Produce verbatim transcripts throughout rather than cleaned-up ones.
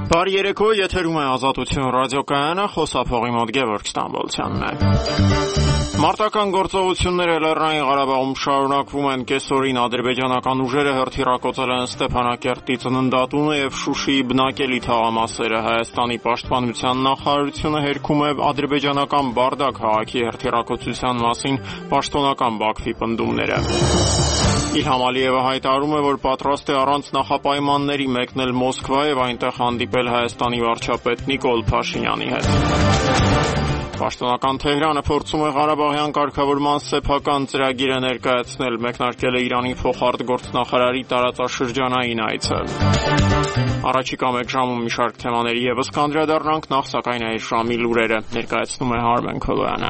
Բարի երեկո, եթերում է Ազատություն ռադիոկայանը, խոսափողի մոտ Գևորգ Ստամբոլցյանն է։ Մարտական գործողությունները Լեռնային Ղարաբաղում շարունակվում են։ Կեսօրին ադրբեջանական ուժերը հրթիռակոծել են Ստեփանակերտի ծննդատունը եւ Շուշիի բնակելի թաղամասերը։ Հայաստանի պաշտպանության նախարարությունը հերքում է ադրբեջանական Բարդա քաղաքի հրթիռակոծության մասին պաշտոնական Բաքվի պնդումները։ Իլհամ Ալիևը հայտարարում է, որ պատրաստ է առանց նախապայմանների մեկնել Մոսկվա եւ այնտեղ հանդիպել Հայաստանի վարչապետ Նիկոլ Փաշինյանի հետ։ Պաշտոնական Թեհրանը փորձում է Ղարաբաղյան կարգավորման սեփական ծրագիրը ներկայացնել, մեկնարկել է Իրանի փոխարտգործնախարարի տարածաշրջանային այցը։ Առաջիկա մեկ ժամում մի շարք թեմաների եւս կանդրադառնանք, նախ սակայն այս ժամի լուրերը ներկայացնում է Հարմեն Քոլոյանը։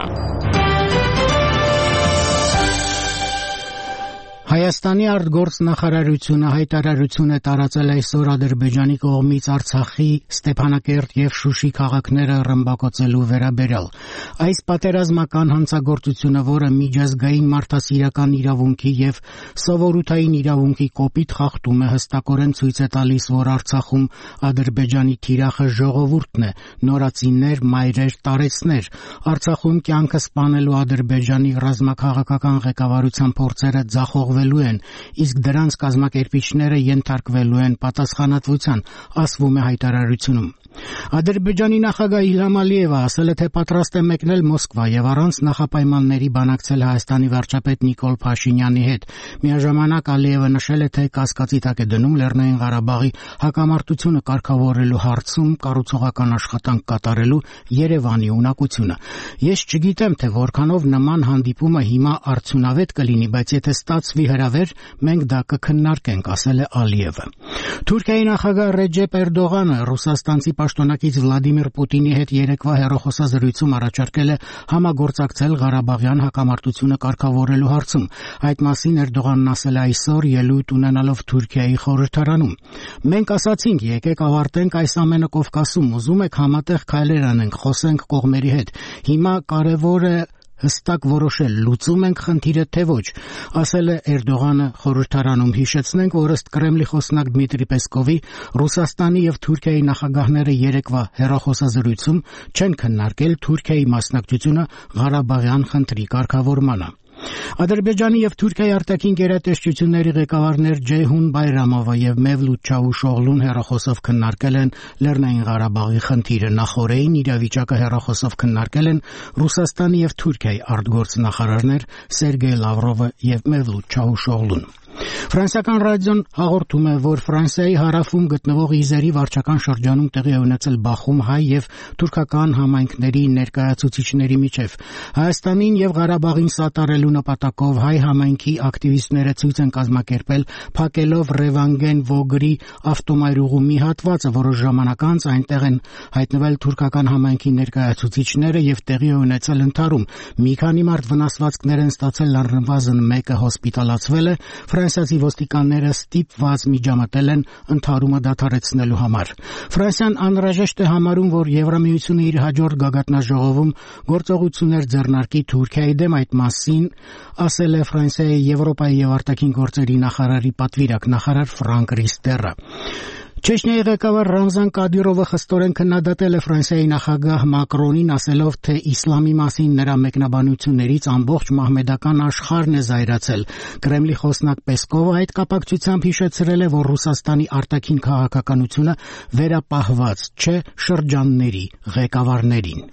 Հայաստանի արտգործնախարարությունը հայտարարություն է տարածել այսօր Ադրբեջանի կողմից Արցախի, Ստեփանակերտ եւ Շուշի քաղաքները ռմբակոծելու վերաբերյալ։ Այս պատերազմական հանցագործությունը, որը միջազգային մարդասիրական իրավունքի եւ սովորութային իրավունքի կոպիտ խախտում է, հստակորեն ցույց է տալիս, որ Արցախում Ադրբեջանի թիրախը ժողովուրդն է, նորածիններ, մայրեր, տարեցներ։ Արցախում կյանքը սպանելու Ադրբեջանի ռազմաքաղաքական ղեկավարության փորձերը ձախողվել են, իսկ դրանց կազմակերպիչները ենթարկվելու են պատասխանատվության, ասվում է հայտարարությունում։ Ադրբեջանի նախագահ Իլհամ Ալիևը ասել է, թե պատրաստ է մեկնել Մոսկվա եւ առանց նախապայմանների բանակցել Հայաստանի վարչապետ Նիկոլ Փաշինյանի հետ։ Միաժամանակ Ալիևը նշել է, թե կասկածի տակ է դնում Լեռնային Ղարաբաղի հակամարտությունը կարգավորելու հարցում կառուցողական աշխատանք կատարելու Երևանի ունակությունը։ Ես չգիտեմ, թե որքանով նման հանդիպումը հիմա արդյունավետ կլինի, բայց եթե ստացվի հրավեր, մենք դա կքննարկենք, ասել է Ալիևը։ Թուրքիայի նախագահ Ռեջեփ Էրդողանը ռուսաստանցի պաշտոնակից Վլադիմիր Պուտինի հետ երեկվա հեռախոսազրույցում առաջարկել է համագործակցել Ղարաբաղյան հակամարտությունը կարգավորելու հարցում։ Այդ մասին Էրդողանն ասել է այսօր ելույթ ունենալով Թուրքիայի խորհրդարանում։ Մենք ասացինք, եկեք ավարտենք այս ամենը Կովկասում, ուզում եք համատեղ քայլեր անենք, խոսենք կողմերի հետ։ Հիմա կարևոր է հստակ որոշել, լուծում ենք խնդիրը թե ոչ, ասել է Էրդողանը խորհրդարանում։ Հիշեցնենք, որ ըստ Կրեմլի խոսնակ Դմիտրի Պեսկովի, Ռուսաստանի եւ Թուրքիայի նախագահները երեկվա հեռախոսազրույցում չեն քննարկել Թուրքիայի մասնակցությունը Ղարաբաղյան խնդրի կարգավորմանը։ Ադրբեջանի եւ Թուրքիայի արտաքին գերատեսչությունների ղեկավարներ Ջեյհուն Բայրամովը եւ Մևլութ Չավուշօղլուն հեռախոսով քննարկել են Լեռնային Ղարաբաղի խնդիրը։ Նախորդին իրավիճակը հեռախոսով քննարկել են Ռուսաստանի եւ Թուրքիայի արտգործնախարարներ Սերգեյ Լավրովը եւ Մևլութ Չավուշօղլուն։ Ֆրանսիական ռադիոն հաղորդում է, որ Ֆրանսիայի հարավում գտնվող Իզերի վարչական շրջանում տեղի է ունեցել բախում հայ եւ թուրքական համայնքների ներկայացուցիչների միջև։ Հայաստանին եւ Ղարաբաղին սատարելու նպատակով հայ համայնքի ակտիվիստները ցույց են կազմակերպել փակելով Ռևանգեն Վոգրի ավտոմայրուղու մի հատվածը, որոշ ժամանակ անց այնտեղ են հայտնվել թուրքական համայնքի ներկայացուցիչները եւ տեղի է ունեցել ընդհարում։ Մի քանի մարդ վնասվածքներ են ստացել, առնվազն մեկը հոսպիտալացվել է։ Ֆրանսիացի ոստիկանները ստիպված միջամտել են ընդհարումը դադարեցնելու համար։ Ֆրանսիան անհրաժեշտ է համարում, որ Եվրամիությունը իր հաջորդ գագաթնաժողովում գործողություններ ձեռնարկի Թուրքիայի դեմ։ Այդ մասին ասել է Ֆրանսիայի Եվրոպայի եւ արտաքին գործերի նախարարի պատվիրակ նախարար Ֆրանկ Ռիստերը։ Չեչնիայի ղեկավար Ռամզան Կադիրովը խստորեն քննադատել է Ֆրանսիայի նախագահ Մակրոնին, ասելով, թե իսլամի մասին նրա մեկնաբանություններից ամբողջ մահմեդական աշխարհն է զայրացել։ Կրեմլի խոսնակ Պեսկովը այդ կապակցությամբ հիշեցրել է, որ Ռուսաստանի արտաքին քաղաքականությունը վերապահված չէ շրջանների ղեկավարներին։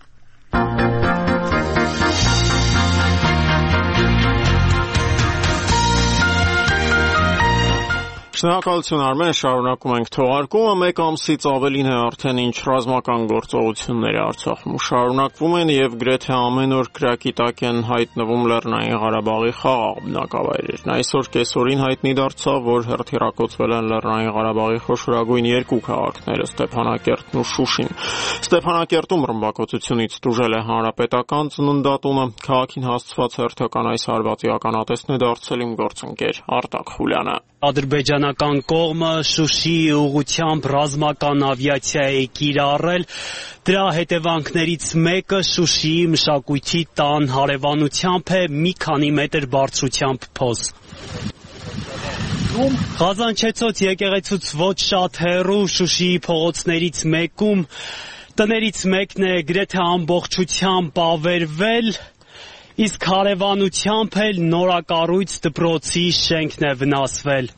Շնորհակալություն Արմեն, շարունակում ենք թողարկումը։ Մեկ ամսից ավելին է արդեն ինչ ռազմական գործողությունները Արցախում շարունակվում են եւ գրեթե ամեն օր կրակի տակ են հայտնվում Լեռնային Ղարաբաղի խաղաղ բնակավայրերն։ Այսօր կեսօրին հայտնի դարձավ, որ հրթիռակոծվել են Լեռնային Ղարաբաղի խոշորագույն երկու քաղաքները՝ Ստեփանակերտն ու Շուշին։ Ստեփանակերտում ռմբակոծությունից տուժել է հանրապետական ծննդատունը։ Քաղաքին հասցված հերթական այս հարվածի ականատեսն է դարձել իմ գործընկեր Արտակ Խուլյանը։ Ադրբեջանական կողմը Շուշիի ուղղությամբ ռազմական ավիացիա է կիրառել։ Դրա հետևանքներից մեկը Շուշիի մշակույթի տան հարևանությամբ է, մի քանի մետր բարձրությամբ փոս։ Ղազանչեցոց եկեղեցուց ոչ շատ հեռու Շուշիի փողոցներից մեկում տներից մեկն է գրեթե ամբողջությամբ ավերվել, իսկ հարևանությամբ էլ նորակառույց դպրոցի շենքն է վնասվել։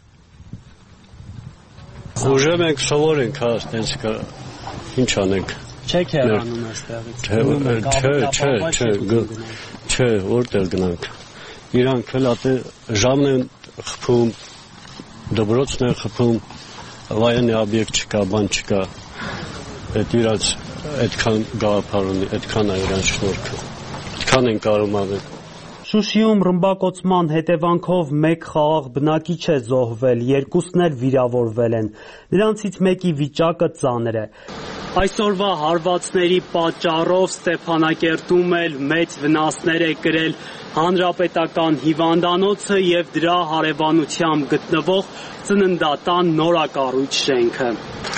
Ուժեմ ենք, սովոր ենք, հա, այդպես կա, ինչ անենք։ Չեք հեռանում այստեղից։ Չէ, չէ, չէ, չէ, որտեղ գնանք։ Իրանք էլ ատե ժամն են խփում, դպրոցն են խփում, վայրենի օբյեկտ չկա, բան չկա։ Այդ իրաց այդքան գաղափար ունի, այդքան է իրան շնորհքը։ Այդքան են կարում ավել։ Շուշիում ռմբակոծման հետևանքով մեկ խաղաղ բնակիչ է զոհվել, երկուսն էլ վիրավորվել են։ Նրանցից մեկի վիճակը ծանր է։ Այսօրվա հարվածների պատճառով Ստեփանակերտում էլ մեծ վնասներ է կրել հանրապետական հիվանդանոցը եւ դրա հարևանությամբ գտնվող ծննդատան նորակառույց շենքը։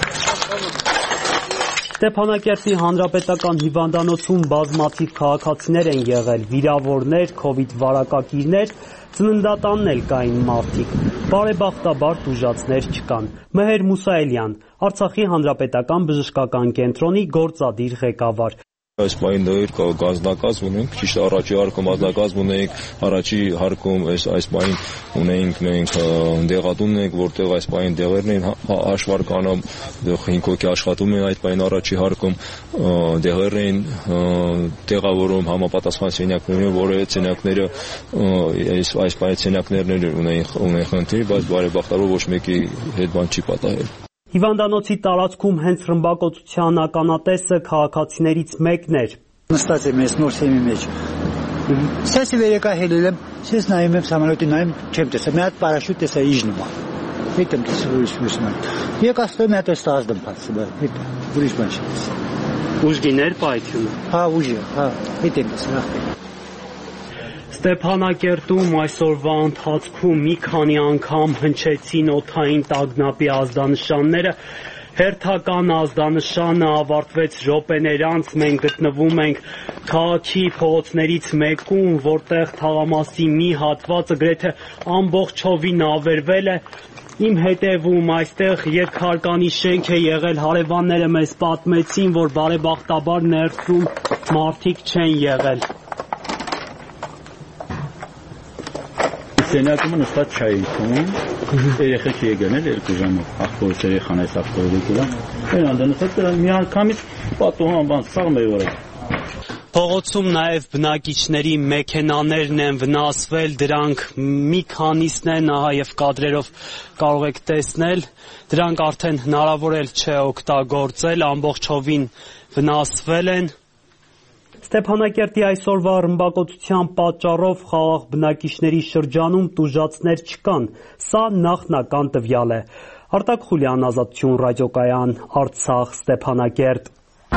Ստեփանակերտի հանրապետական հիվանդանոցում բազմաթիվ քաղաքացիներ են եղել, վիրավորներ, քովիդ վարակակիրներ, ծննդատանն էլ կային մարդիկ։ Բարեբախտաբար տուժածներ չկան։ Մհեր Մուսայելյան, Արցախի հանրապետական բժշկական կենտրոնի գործադիր ղեկավար։ Այս պահին դեռ գազնակազմ ունենք, ճիշտ առաջի հարկում գազնակազմ ունենք, առաջի հարկում այս այս պահին ունենք մենք դեղատուն ենք, որտեղ այս պահին դեղերն են հաշվարկանում, հինգ հոգի աշխատում են այդ պահին առաջի հարկում, դեղերն են տեղավորում համապատասխան սենյակներում, որը սենյակները այս այս պահին սենյակներն ունեն ունեն խնդիր, բայց բարեբախտաբար ոչ մեկի հետ բան չի պատահել։ Հիվանդանոցի տարածքում հենց ռմբակոծության ականատեսը քաղաքացիներից մեկն էր։ Նստած եմ ես նոր սեմի մեջ։ Սեսի վերեկա հելել եմ, սես նայում եմ սամալյոտի նայում, չեմ տեսա, մի հատ պարաշյուտ տեսա իջնում։ Հետ եմ տեսել ուրիշ մյուսն։ Եկա ստոյ մի հատ էս ազդեմ փածը, հետ ուրիշ բան չտեսա։ Ուժգիներ պայթյունը։ Հա, ուժի, հա, հետ եմ տեսել։ Ստեփանակերտում այսօրվա ընթացքում մի քանի անգամ հնչեցին օդային տագնապի ազդանշանները։ Հերթական ազդանշանը ավարտվեց րոպեներ անց, մենք գտնվում ենք քաղաքի փողոցներից մեկում, որտեղ թաղամասի մի հատվածը գրեթե ամբողջովին ավերվել է։ Իմ հետևում այստեղ երկհարկանի շենք է եղել, հարևանները մեզ պատմեցին, որ բարեբախտաբար ներսում մարդիկ չեն եղել։ Սենյակում նստած չայ ինքնում, երեխեք եկան էլ երկու ժամով, աղբորից երեխան այս աղբորի կուրա, են անդա նստած դրան մի անգամից պատուհան բան սաղ մեր որ է։ Փողոցում նաև բնակիչների մեքենաներն են վնասվել, դրանք մի քանիսն են, ահա եւ կադրերով կարող եք տեսնել, դրանք արդեն հնարավոր էլ չէ օգտագործել, ամբողջովին վնասվել են։ Ստեփանակերտի այսօրվա ռմբակոծության պատճառով խաղաղ բնակիչների շրջանում տուժածներ չկան, սա նախնական տվյալ է։ Արտակ Խուլյան, Ազատություն ռադիոկայան, Արցախ, Ստեփանակերտ։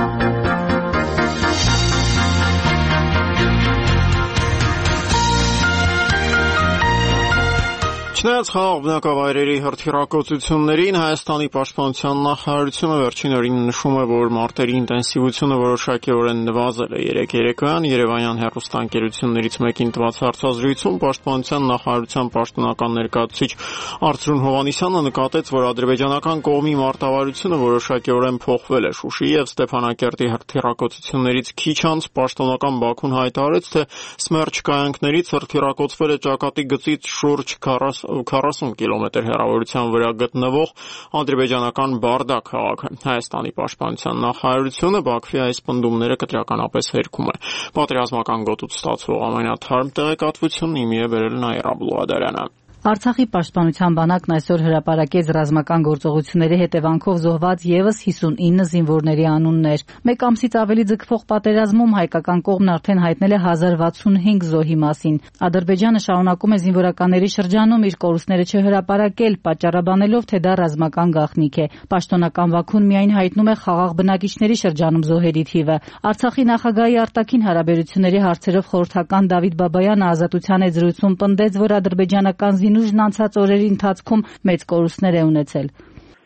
Չնայած խաղաղ բնակավայրերի հրթիռակոծություններին, Հայաստանի պաշտպանության նախարարությունը վերջին օրին նշում է, որ մարտերի ինտենսիվությունը որոշակիորեն նվազել է։ Երեկ երեկոյան Երևանյան հեռուստաընկերություններից մեկին տված հարցազրույցում պաշտպանության նախարարության պաշտոնական ներկայացուցիչ Արծրուն Հովհաննիսյանը նկատեց, որ ադրբեջանական կողմի մարտավարությունը որոշակիորեն փոխվել է։ Շուշիի եւ Ստեփանակերտի հրթիռակոծություններից քիչ անց պաշտոնական Բաքուն հայտարարեց, թե Սմերչ կայանքներից հրթիռակոծվել է ճակատի գծից շուրջ քառասուն կիլոմետր հեռավորության վրա գտնվող ադրբեջանական Բարդա քաղաքը։ Հայաստանի պաշտպանության նախարարությունը Բաքվի այս պնդումները կտրականապես հերքում է։ Պատերազմական գոտուց ստացվող ամենաթարմ տեղեկատվությունն իմի է բերել Նաիրա Բլուադարյանը։ Արցախի պաշտպանության բանակն այսօր հրապարակեց ռազմական գործողությունների հետևանքով զոհված եւս հիսունինը զինվորների անուններ։ Մեկ ամսից ավելի ձգվող պատերազմում հայկական կողմն արդեն հայտնել է հազար վաթսունհինգ զոհի մասին։ Ադրբեջանը շարունակում է զինվորականների շրջանում իր կորուստները չհրապարակել, պատճառաբանելով, թե դա ռազմական գաղտնիք է։ Պաշտոնական Բաքուն միայն հայտնում է խաղաղ բնակիչների շրջանում զոհերի թիվը։ Արցախի նախագահի արտաքին հարաբերությունների հարցերով խորհրդական Դավիթ Բաբայանը Ազատության հետ զրույցում պնդեց, որ ադրբեջանական ուժն անցած օրերի ընթացքում մեծ կորուստներ է ունեցել։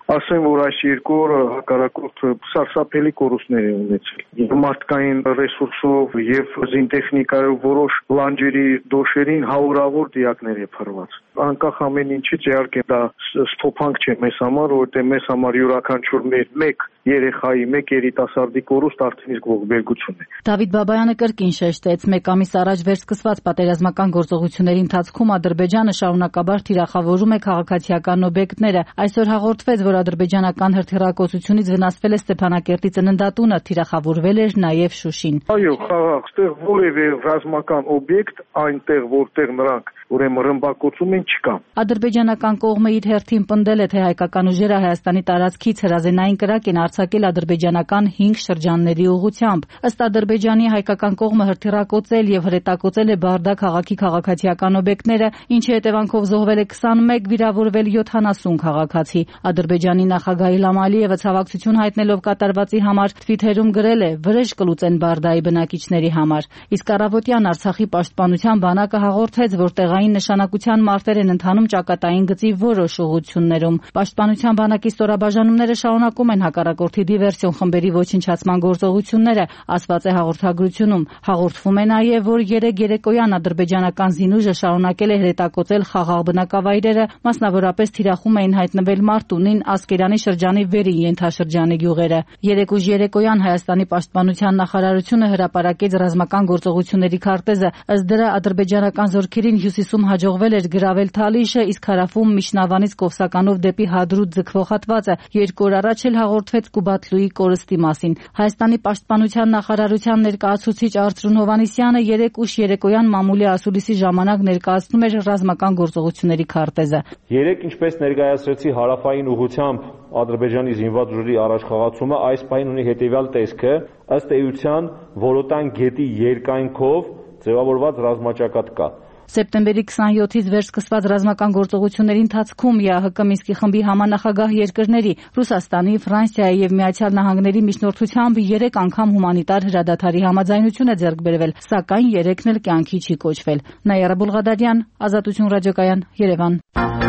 Ասեմ, որ այս երկու օրը հակառակորդը սարսափելի կորուստներ է ունեցել։ Եվ մարդկային ռեսուրսով եւ զինտեխնիկայով որոշ լանջերի դոշերին հարյուրավոր դիակներ է փռված։ Անկախ ամեն ինչից իհարկե դա ստոփանք չէ մեզ համար, որովհետեւ մեզ համար յուրաքանչյուր մեր մեկ երեխայի, մեկ երիտասարդի կորուստ արդեն իսկ ողբերգություն է։ Դավիթ Բաբայանը կրկին շեշտեց, մեկ ամիս առաջ վերսկսված պատերազմական գործողությունների ընթացքում Ադրբեջանը շարունակաբար թիրախավորում է քաղաքացիական օբյեկտները։ Այսօր հաղորդվեց, որ ադրբեջանական հրթիռակոծությունից վնասվել է Ստեփանակերտի ծննդատունը, թիրախավորվել էր նաև Շուշին։ Այո, խաղաղ, այստեղ որևէ ռազմական օբյեկտ այնտեղ, որտեղ նրանք ուրեմն ռմբակոծում են, չկա։ Ադրբեջանական կողմը իր հերթին պնդել է, թե հայկական ուժերը Հայաստանի տարածքից հրազենային կրակ են արձակել ադրբեջանական հինգ շրջանների ուղղությամբ։ Ըստ Ադրբեջանի, հայկական կողմը հրթիռակոծել եւ հրետակոծել է Բարդա քաղաքի քաղաքացիական օբյեկտները, ինչի հետևանքով զոհվել է քսանմեկ, վիրավորվել յոթանասուն քաղաքացի։ Ադրբեջանի նախագահ Իլհամ Ալիևը ցավակցություն հայտնելով կատարվածի համար Թվիթերում գրել է. «Վրեժ կլուծեն Բարդայի բնակիչների համար»։ Իսկ առավոտյան Արցախի պաշտպանության բանակը հաղորդեց, որ տեղային նշանակության մարտեր են ընթանում ճակատային գծի որոշ ուղղություններում։ Պաշտպանության բանակի ստորաբաժանումները շարունակում են հակառակորդի դիվերսիոն խմբերի ոչնչացման գործողությունները, ասված է հաղորդագրությունում։ Հաղորդվում է նաև, որ երեկ երեկոյան ադրբեջանական զինուժը շարունակել է հրետակոծել խաղաղ բնակավայրերը, մասնավորապես թիրախում էին հայտնվել Մարտունին, Ասկերանի շրջանի վերին ենթաշրջանի գյուղերը։ Երեկ ուժ երեկոյան Հայաստանի պաշտպանության նախարարությունը հրապարակեց ռազմական գործողությունների քարտեզը։ Ըստ դրա ադրբեջանական զորքերին հյուսիսում հաջողվել էր գրավել Թալիշը, իսկ հարավում Միշնավանից Կովսականով դեպի Հադրութ ձգվող հատվածը։ Երկու օր առաջ էլ հաղորդվեց Կուբատլուի կորստի մասին։ Հայաստանի պաշտպանության նախարարության ներկայացուցիչ Արծրուն Հովհաննիսյանը երեկ ուշ երեկոյան մամուլի ասուլիսի ժամանակ ներկայացնում էր ռազմական գործողությունների քարտեզը։ Երեկ, ինչպես ներկայացրեցի, հարավային ուղղությամբ Ադրբեջանի զինված ուժերի առաջխաղացումը այս պահին ունի հետևյալ տեսքը. ըստ էության Որոտան գետի երկայնքով ձևավորված ռազմաճակատ կա։ Սեպտեմբերի քսանյոթից վերսկսված ռազմական գործողությունների ընթացքում ԵԱՀԿ Մինսկի խմբի համանախագահ երկրների Ռուսաստանի, Ֆրանսիայի եւ Միացյալ Նահանգների միջնորդությամբ երեք անգամ հումանիտար հրադադարի համաձայնություն է ձեռք բերվել, սակայն երեքն էլ կյանքի չի կոչվել։ Նաիրա Բուլղադարյան, Ազատություն ռադիոկայան, Երևան։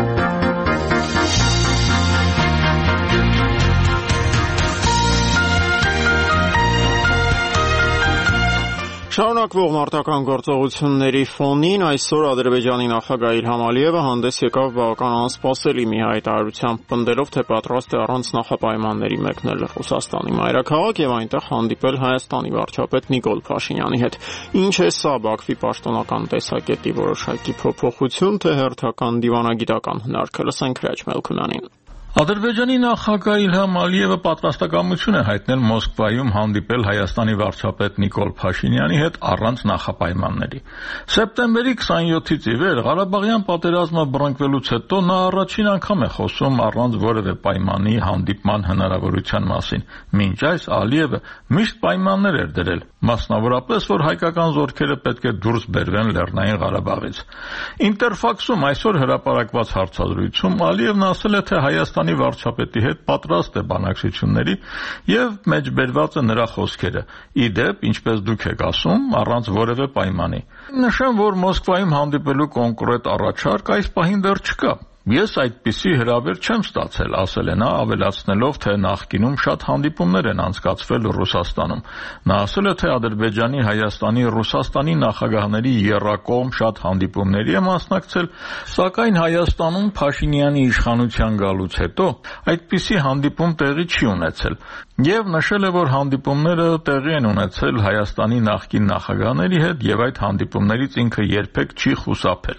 Շարունակվող մարտական գործողությունների ֆոնին այսօր Ադրբեջանի նախագահ Իլհամ Ալիևը հանդես եկավ բավական անսպասելի մի հայտարարությամբ, պնդելով, թե պատրաստ է առանց նախապայմանների մեկնել Ռուսաստանի մայրաքաղաք եւ այնտեղ հանդիպել Հայաստանի վարչապետ Նիկոլ Փաշինյանի հետ։ Ինչ է սա Բաքվի պաշտոնական տեսակետի որոշակի փոփոխություն, թե հերթական դիվանագիտական հնարքը, լսենք Հրաչ Մելքոնյանին։ Ադրբեջանի նախագահ Իլհամ Ալիևը պատրաստակամություն է հայտնել Մոսկվայում հանդիպել Հայաստանի վարչապետ Նիկոլ Փաշինյանի հետ առանց նախապայմանների։ Սեպտեմբերի քսանյոթից ի վեր Ղարաբաղյան պատերազմը բռնկվելուց հետո նա առաջին անգամ է խոսում առանց որևէ պայմանի հանդիպման հնարավորության մասին։ Մինչ այս Ալիևը միշտ պայմաններ էր դրել, մասնավորապես, որ հայկական զորքերը պետք է դուրս բերվեն Լեռնային Ղարաբաղից։ Ինտերֆաքսում այսօր հրապարակված հարցազրույցում Ալիևն ասել է, թե Հայաստանի վարչապետի հետ պատրաստ է բանակցությունների եւ մեջբերված է նրա խոսքերը։ Ի դեպ, ինչպես դուք եք ասում, առանց որևէ պայմանի։ Նշեմ, որ Մոսկվայում հանդիպելու կոնկրետ առաջարկ այս պահին դեռ չկա։ Ես այդպիսի հրավեր չեմ ստացել, ասել է նա, ավելացնելով, թե նախկինում շատ հանդիպումներ են անցկացվել Ռուսաստանում։ Նա ասել է, թե Ադրբեջանի, Հայաստանի, Ռուսաստանի նախագահների եռակողմ շատ հանդիպումների է մասնակցել, սակայն Հայաստանում Փաշինյանի իշխանության գալուց հետո այդպիսի հանդիպում տեղի չի ունեցել։ Եվ նշել է, որ հանդիպումները տեղի են ունեցել Հայաստանի նախկին նախագահների հետ եւ այդ հանդիպումներից ինքը երբեք չի խուսափել։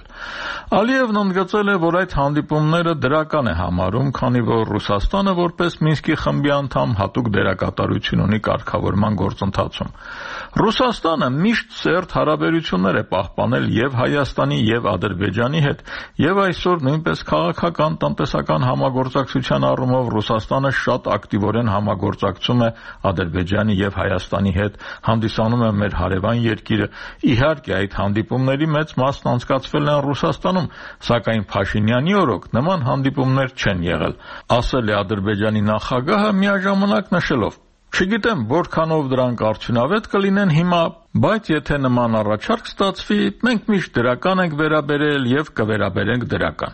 Ալիևն ընդգծել է, որ այդ հանդիպումները դրական է համարում, քանի որ Ռուսաստանը որպես Մինսկի խմբի անդամ հատուկ դերակատարություն ունի կարգավորման գործընթացում։ Ռուսաստանը միշտ սերտ հարաբերություններ է պահպանել եւ Հայաստանի եւ Ադրբեջանի հետ, եւ այսօր նույնպես քաղաքական, տնտեսական համագործակցության առումով Ռուսաստանը շատ ակտիվորեն համագործակցում է Ադրբեջանի եւ Հայաստանի հետ, հանդիսանում է մեր հարևան երկիրը։ Իհարկե, այդ հանդիպումների մեծ մասն անցկացվել են Ռուսաստանում, սակայն Փաշինյանի օրոք նման հանդիպումներ չեն եղել, ասել է Ադրբեջանի նախագահը միաժամանակ նշելով. Չգիտեմ, որքանով դրանք արդյունավետ կլինեն հիմա, բայց եթե նման առաջարկ ստացվի, մենք միշտ դրական ենք վերաբերել եւ կվերաբերենք դրական։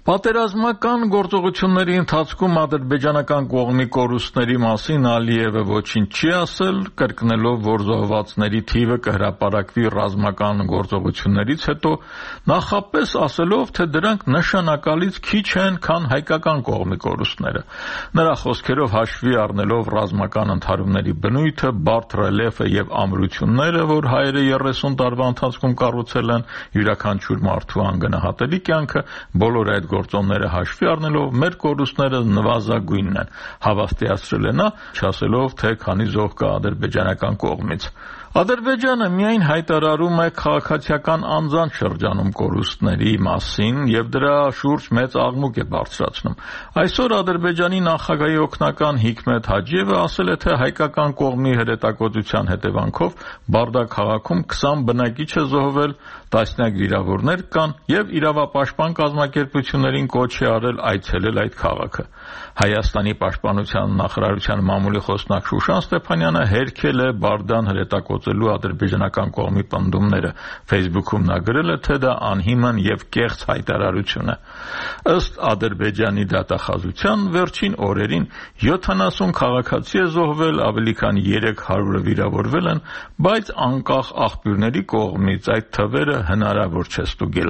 Պատերազմական գործողությունների ընթացքում ադրբեջանական կողմի կորուստների մասին Ալիևը ոչինչ չի ասել, կրկնելով, որ զոհվածների թիվը կհրապարակվի ռազմական գործողություններից հետո, նախապես ասելով, թե դրանք նշանակալից քիչ են, քան հայկական կողմի կորուստները։ Նրա խոսքերով հաշվի առնելով ռազմական ընդհարումների բնույթը, բարդ ռելիեֆը եւ ամրությունները, որ հայերը երեսուն տարվա ընթացքում կառուցել են, յուրաքանչյուր մարդու անգնահատելի կյանքը, բոլոր այդ գործոնները հաշվի առնելով մեր կորուստները նվազագույնն են, հավաստիացրել է նա, չասելով, թե քանի զոհ կա ադրբեջանական կողմից։ Ադրբեջանը միայն հայտարարում է քաղաքացիական անձանց շրջանում կորուստների մասին եւ դրա շուրջ մեծ աղմուկ է բարձրացնում։ Այսօր Ադրբեջանի նախագահի օգնական Հիկմետ Հաջիևը ասել է, թե հայկական կողմի հրետակոծության հետևանքով Բարդակ քաղաքում քսան բնակիչ է զոհվել, տասնյակ վիրավորներ կան եւ իրավապաշտպան կազմակերպություններին կոչ է արել այցելել այդ քաղաքը։ Հայաստանի պաշտպանության նախարարության մամուլի խոսնակ Շուշան Ստեփանյանը հերքել է Բարդան հրետակոծելու ադրբեջանական կողմի պնդումները։ Facebook-ում նա գրել է, թե դա անհիմն եւ կեղծ հայտարարություն է։ Ըստ Ադրբեջանի դատախազության վերջին օրերին յոթանասուն քաղաքացի է զոհվել, ավելի քան երեք հարյուրը վիրավորվել են, բայց անկախ աղբյուրների կողմից այդ թվերը հնարավոր չէ ստուգել։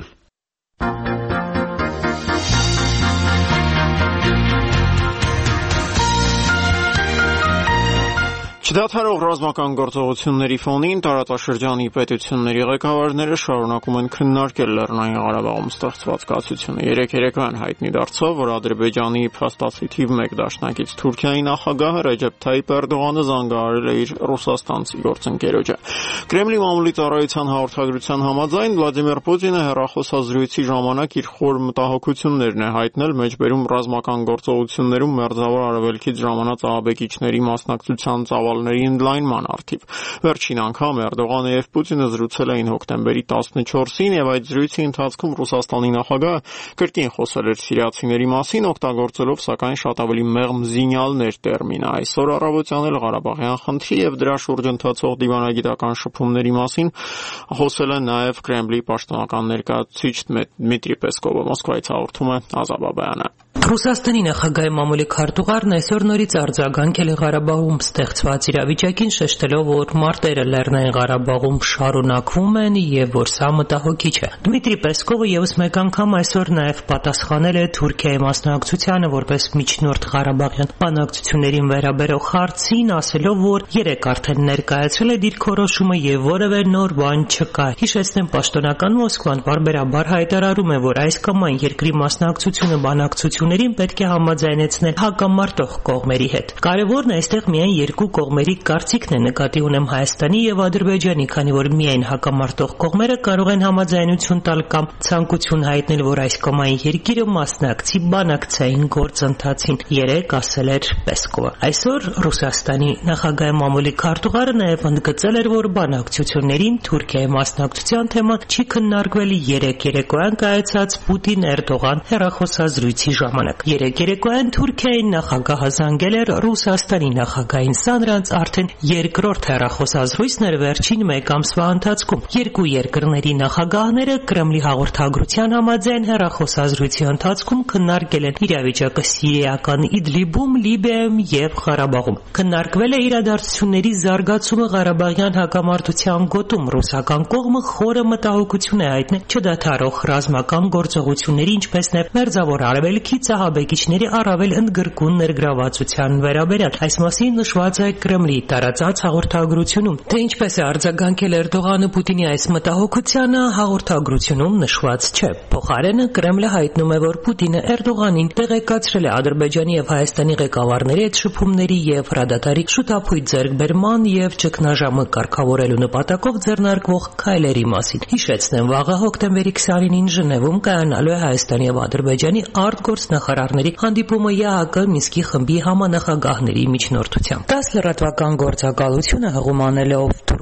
Չդադարող ռազմական գործողությունների ֆոնին տարածաշրջանի պետությունների ղեկավարները շարունակում են քննարկել Լեռնային Ղարաբաղում ստեղծված կացությունը։ Երեկ երեկոյան հայտնի դարձավ, որ Ադրբեջանի փաստացի թիվ մեկ դաշնակից Թուրքիայի նախագահը Ռեջեփ Թայիփ Էրդողանը զանգահարել է իր ռուսաստանցի գործընկերոջը։ Կրեմլի մամուլի ծառայության հաղորդագրության համաձայն Վլադիմիր Պուտինը հեռախոսազրույցի ժամանակ իր խոր մտահոգություններն է հայտնել մեջբերում ռազմական գործողություններում Մերձավոր Արևելքից ժամանած ահաբեկիչների մասնակցության ծավալների ընդլայնման առթիվ։ Վերջին անգամ Էրդողանը եւ Պուտինը զրուցել էին հոկտեմբերի տասնչորսին եւ այդ զրույցի ընթացքում Ռուսաստանի նախագահը կրկին խոսել էր սիրիացիների մասին, օգտագործելով սակայն շատ ավելի մեղմ զինյալներ տերմինը։ Այսօր առավոտյան էլ Ղարաբաղյան խնդրի եւ դրա շուրջ ընթացող դիվանագիտական շփումների մասին խոսել է նաեւ Կրեմլի պաշտոնական ներկայացուցիչ Դմիտրի Պեսկովը։ Մոսկվայից հաղորդում է Ազա Բաբայանը։ Ռուսաստանի նախագահի մամուլի քարտուղարն այսօր նորից արձագանքել է Ղարաբաղում ստեղծված իրավիճակին, շեշտելով, որ մարտերը Լեռնային Ղարաբաղում շարունակվում են եւ որ սա մտահոգիչ է։ Դմիտրի Պեսկովը եւս մեկ անգամ այսօր նաեւ պատասխանել է Թուրքիայի մասնակցությանը որպես միջնորդ Ղարաբաղյան բանակցություններին վերաբերող հարցին, ասելով, որ երեք արդեն ներկայացրել է դիրքորոշումը եւ որևէ նոր բան չկա։ Հիշեցնեմ, պաշտոնական Մոսկվան բարբերաբար հայտարարում է, որ այս կամ այն երկրի մասնակցությունը բանակցությունների պետք է համաձայնեցնել հակամարտող կողմերի հետ։ Կարևորն այստեղ միայն երկու կողմերի կարծիքն է, նկատի ունեմ Հայաստանի եւ Ադրբեջանի, քանի որ միայն հակամարտող կողմերը կարող են համաձայնություն տալ կամ ցանկություն հայտնել, որ այս կամ այն երկիրը մասնակցի բանակցային գործընթացին, երեք ասել էր Պեսկովը։ Այսօր Ռուսաստանի նախագահի մամուլի քարտուղարը նաեւ ընդգծել էր, որ բանակցություններին Թուրքիայի մասնակցության թեման չի քննարկվել երեք երեկոյան կայացած Պուտին-Էրդողան հեռախոսազրույցի ժամանակ։ Երեք երեկոյան Թուրքիայի նախագահը զանգել էր Ռուսաստանի նախագահին, սա նրանց արդեն երկրորդ հեռախոսազրույցն էր վերջին մեկ ամսվա ընթացքում։ Երկու երկրների նախագահները Կրեմլի հաղորդագրության համաձայն հեռախոսազրույցի ընթացքում քննարկել են իրավիճակը Սիրիական Իդլիբում, Լիբիայում եւ Ղարաբաղում։ Քննարկվել է իրադարձությունների զարգացումը Ղարաբաղյան հակամարտության գոտում։ Ռուսական կողմը խորը մտահոգություն է հայտնել չդադարող ռազմական գործողությունների, ինչպես նաեւ Մերձավոր Արևելքից ահաբեկիչների առավել ընդգրկուն ներգրավվածության վերաբերյալ։ Այս մասին նշված է Կրեմլի տարածած հաղորդագրությունում։ Թե ինչպես է արձագանքել Էրդողանը Պուտինի այս մտահոգությանը, հաղորդագրությունում նշված չէ։ Փոխարենը Կրեմլը հայտնում է, որ Պուտինը Էրդողանին տեղեկացրել է Ադրբեջանի եւ Հայաստանի ղեկավարների հետ շփումների եւ հրադադարի շուտափույթ ձեռքբերման եւ ճգնաժամը կարգավորելու նպատակով ձեռնարկվող քայլերի մասին։ Հիշեցնեմ, վաղը հոկտեմբերի քսանինին Ժնևում կայանալու է Հայաստանի եւ Ադրբեջանի արտգործնախարարների հանդիպումը ԵԱՀԿ Մինսկի խմբի համանախագահների միջնորդությամբ։ Տաս լրատվական գործակալությունը հղում անելով թուրք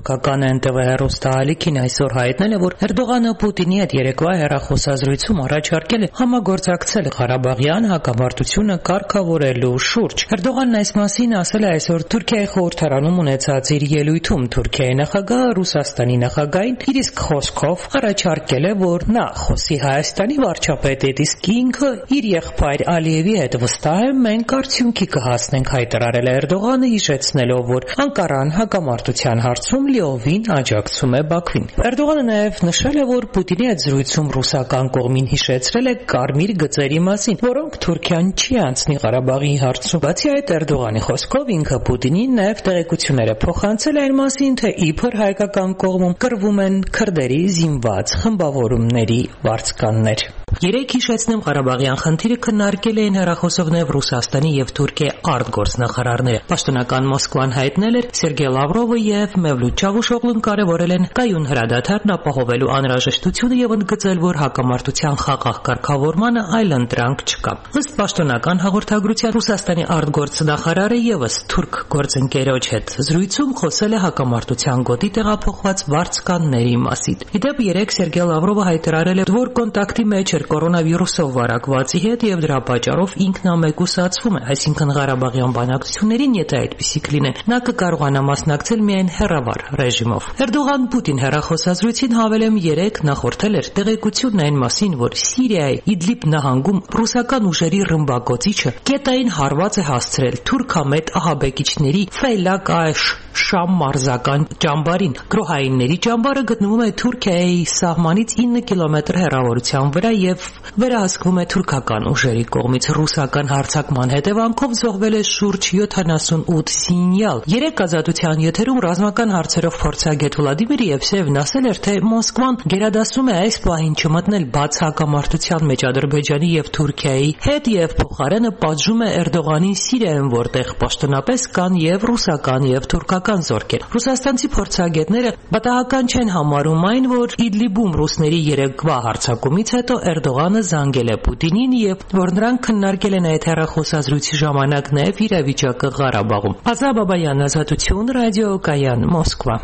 Թուրքական Էն Տե Վի հեռուստաալիքին այսօր հայտնել է, որ Էրդողանը Պուտինի հետ երեկվա հեռախոսազրույցում առաջարկել է համագործակցել Ղարաբաղյան հակամարտությունը կարգավորելու շուրջ։ Էրդողանն այս մասին ասել է այսօր Թուրքիայի խորհրդարանում ունեցած իր ելույթում։ Թուրքիայի նախագահը Ռուսաստանի նախագահին իր իսկ խոսքով առաջարկել է, որ նա խոսի Հայաստանի վարչապետի հետ, իսկ ինքը իր եղբայր Ալիևի հետ վստահ է մենք արդյունքի կհասնենք, հայտարարել է Էրդողանը, հիշեցնելով, որ Անկարան հակամարտության հարցում լիովին աջակցում է Բաքվին։ Էրդողանը նաև նշել է, որ Պուտինի հետ զրույցում ռուսական կողմին հիշեցրել է կարմիր գծերի մասին, որոնք Թուրքիան չի անցնի Ղարաբաղի հարցում։ Բացի այդ, Էրդողանի խոսքով ինքը Պուտինին նաև տեղեկություններ է փոխանցել այն մասին, թե իբր հայկական կողմում կռվում են քրդերի զինված խմբավորումների վարձկաններ։ Երեք հիշեցնեմ, Ղարաբաղյան խնդիրը քննարկել էին հեռախոսով նաև Ռուսաստանի եւ Թուրքիայի արտգործնախարարները։ Պաշտոնական Մոսկվան հայտնել էր Սերգեյ Լավրովը եւ Մևլութ Չավուշօղլուն կարևորել են կայուն հրադադարն ապահովելու անհրաժեշտությունը եւ ընդգծել, որ հակամարտության խաղաղ կարգավորմանը այլընտրանք չկա։ Ըստ պաշտոնական հաղորդագրության Ռուսաստանի արտգործնախարարը եւս թուրք գործընկերոջ հետ զրույցում խոսել է հակամարտության գոտի տեղափոխված վարձկանների մասին։ Իդեպ երեք Սերգեյ Լավրովը հայտարարել է, որ կոնտակտի մեջ էր կորոնավիրուսով վարակվածի հետ եւ դրա պատճառով ինքնամեկուսացվում է, այսինքն Ղարաբաղյան բանակցություններին, եթե այդպիսիք լինեն, նա կկարողանա մասնակցել միայն հեռավար ռեժիմով։ Էրդողան-Պուտին հեռախոսազրույցին հավելեմ երեք նախորդել էր տեղեկությունն այն մասին, որ Սիրիայի Իդլիբ նահանգում ռուսական ուժերի ռմբակոծիչը կետային հարված է հասցրել թուրքամետ ահաբեկիչների Ֆեյլակ-Այշ Շամ մարզական ճամբարին։ Գրոհայինների ճամբարը գտնվում է Թուրքիայի սահմանից ինը կիլոմետր հեռավորության վրա եւ վերահսկվում է թուրքական ուժերի կողմից։ Ռուսական հարձակման հետևանքով զոհվել է շուրջ յոթանասունութ սինյալ։ Երեք ազատության եթերում ռազմական հարցերով փորձագետ Վլադիմիր Եվսեևն ասել էր, թե Մոսկվան գերադասում է այս պահին չմտնել բաց հակամարտության մեջ Ադրբեջանի եւ Թուրքիայի հետ եւ փոխարենը պատժում է Էրդողանին Սիրիայում, որտեղ պաշտոնապես կան եւ ռուսական եւ թուրքական զորքեր։ Ռուսաստանցի փորձագետները պատահական չեն համարում այն, որ Իդլիբում ռուսների երեկվա հարձակումից հետո Էրդողանը զանգել է Պուտինին եւ որ նրանք քննարկել են այդ հեռախոսազրույցի ժամանակ նաեւ իրավիճակը Ղարաբաղում։ Ազատ Բաբայան, Ազատություն, ռադիոկայան, Մոսկվա։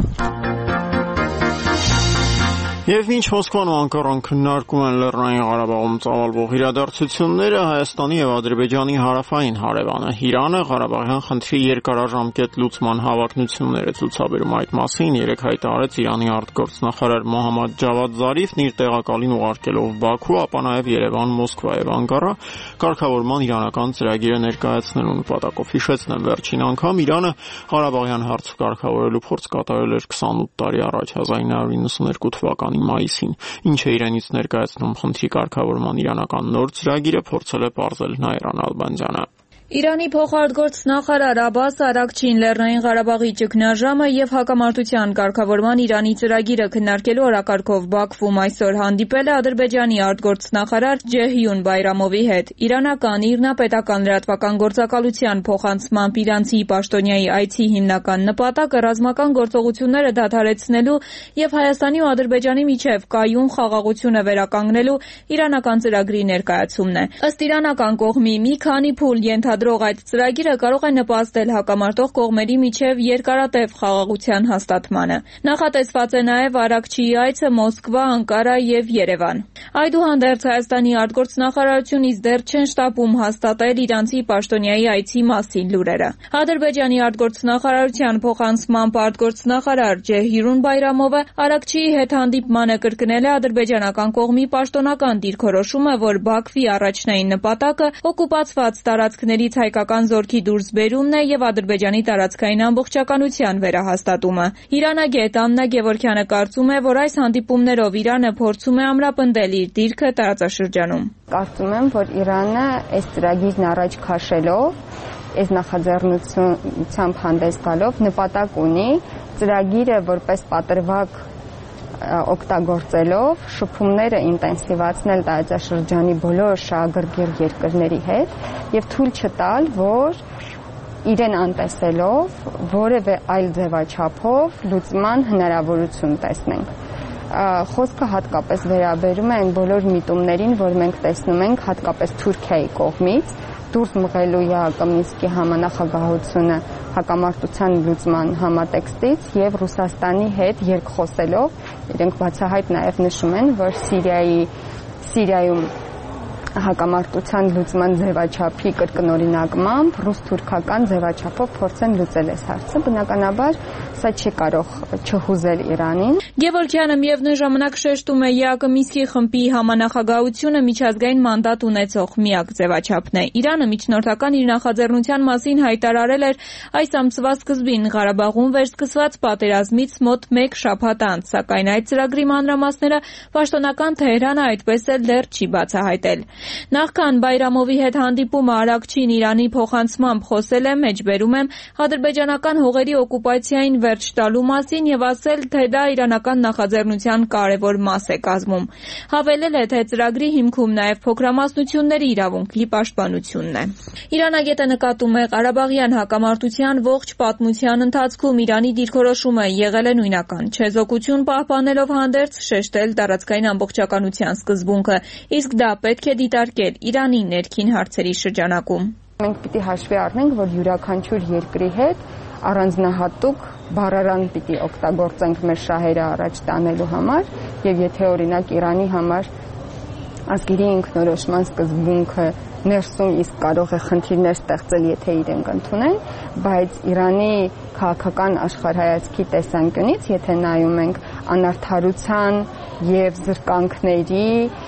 Եվ ինչ Մոսկվան ու Անկարան քննարկում են Լեռնային Ղարաբաղում ծավալվող իրադարձությունները, Հայաստանի եւ Ադրբեջանի հարավային հարևանը Իրանը Ղարաբաղյան խնդրի երկարաժամկետ լուծման հավակնություններ է ցուցաբերում։ Այդ մասին երեկ հայտարարեց Իրանի արտգործնախարար Մոհամմադ Ջավադ Զարիֆն իր տեղակալին ուղարկելով Բաքու, ապա նաեւ Երևան, Մոսկվա եւ Անկարա կարգավորման իրանական ծրագիրը ներկայացնելու նպատակով։ Հիշեցնեմ, վերջին անգամ Իրանը Ղարաբաղյան հարցը կարգավորելու փորձ կատարել էր քսանութ տարի առաջ, հազար ինը հարյուր նվաթ թվականի մայիսին, ինչը իրենից ներկայացնում խնդրի կարգավորման իրանական նոր ծրագիրը, փորձել է պարզել Նաիրան Ալբանդյանը։ Իրանի փոխարտգործնախարար Աբբաս Արաքչին Լեռնային Ղարաբաղի ճգնաժամը եւ հակամարտության կարգավորման Իրանի ծրագիրը քննարկելու օրակարգով Բաքվում այսօր հանդիպել է Ադրբեջանի արտգործնախարար Ջեհյուն Բայրամովի հետ։ Իրանական իրնապետական լրատվական գործակալության փոխանցմամբ իրանցի պաշտոնյայի այցի հիմնական նպատակը ռազմական գործողությունները դադարեցնելու եւ Հայաստանի ու Ադրբեջանի միջև կայուն խաղաղությունը վերականգնելու իրանական ծրագրի ներկայացումն է։ Ըստ իրանական կողմի մի քանի փուլ ենթադրող այդ ծրագիրը կարող է նպաստել հակամարտող կողմերի միջև երկարատև խաղաղության հաստատմանը։ Նախատեսված է նաև Արաքչիի այցը Մոսկվա, Անկարա եւ Երևան։ Այդուհանդերձ Հայաստանի արտգործնախարարությունից դեռ չեն շտապում հաստատել իրանցի պաշտոնյայի այցի մասին լուրերը։ Ադրբեջանի արտգործնախարարության փոխանցմամբ արտգործնախարար Ջեհյուն Բայրամովը Արաքչիի հետ հանդիպմանը կրկնել է ադրբեջանական կողմի պաշտոնական դիրքորոշումը, որ Բաքվի առաջնային նպատակը օկուպացված տարածքների հայկական զորքի դուրսբերումն է եւ Ադրբեջանի տարածքային ամբողջականության վերահաստատումը։ Իրանագետ Աննա Գևորգյանը կարծում է, որ այս հանդիպումներով Իրանը փորձում է ամրապնդել իր դիրքը տարածաշրջանում։ Կարծում եմ, որ Իրանը այս ծրագիրն առաջ քաշելով, այս նախաձեռնությամբ հանդես գալով նպատակ ունի ծրագիրը որպես պատրվակ օգտագործելով շփումները ինտենսիվացնել տարածաշրջանի բոլոր շահագրգիռ երկրների հետ եւ թույլ չտալ, որ իրեն անտեսելով որևէ այլ ձևաչափով լուծման հնարավորություն տեսնենք։ Խոսքը հատկապես վերաբերում է այն բոլոր միտումներին, որ մենք տեսնում ենք հատկապես Թուրքիայի կողմից, դուրս մղելու ԵԱԿ Մինսկի համանախագահությունը հակամարտության լուծման համատեքստից եւ Ռուսաստանի հետ երկխոսելով իրենք բացահայտ նաեւ նշում են, որ Սիրիայի Սիրիայում հակամարտության լուծման ձևաչափի կրկնօրինակմամբ ռուս-թուրքական ձևաչափով փորձեն լուծել այս հարցը, բնականաբար սա չի կարող չհուզել Իրանին։ Գևորգյանը միևնույն ժամանակ շեշտում է ԵԱԿ Մինսկի խմբի համանախագահությունը միջազգային մանդատ ունեցող միակ ձևաչափն է։ Իրանը միջնորդական իր նախաձեռնության մասին հայտարարել էր այս ամսվա սկզբին Ղարաբաղում վերսկսված պատերազմից մոտ մեկ շաբաթ անց, սակայն այդ ծրագրի մանրամասները պաշտոնական Թեհրանը այդպես էլ դեռ չի բացահայտել։ Նախքան Բայրամովի հետ հանդիպումը Արաքչին Իրանի փոխանցմամբ խոսել է, մեջբերում եմ, ադրբեջանական հողերի օկուպացիային վերջ տալու մասին եւ ասել, թե դա իրանական նախաձեռնության կարևոր մաս է կազմում։ Հավելել է, թե ծրագրի հիմքում նաեւ փոքրամասնությունների իրավունքի պաշտպանությունն է։ Իրանագետը նկատում է, Ղարաբաղյան հակամարտության ողջ պատմության ընթացքում Իրանի դիրքորոշումը եղել է նույնական, չեզոքություն պահպանելով հանդերձ շեշտել տարածքային ամբողջականության սկզբունքը, իսկ դա պետք է դիտարկել Իրանի ներքին հարցերի շրջանակում։ Մենք պիտի հաշվի առնենք, որ յուրաքանչյուր երկրի հետ առանձնահատուկ բառարան պիտի օգտագործենք մեր շահերը առաջ տանելու համար, եւ եթե օրինակ Իրանի համար ազգերի ինքնորոշման սկզբունքը ներսում իսկ կարող է խնդիրներ ստեղծել, եթե իրենք ընդունեն, բայց Իրանի քաղաքական աշխարհայացքի տեսանկյունից, եթե նայում ենք անարդարության եւ զրկանքների,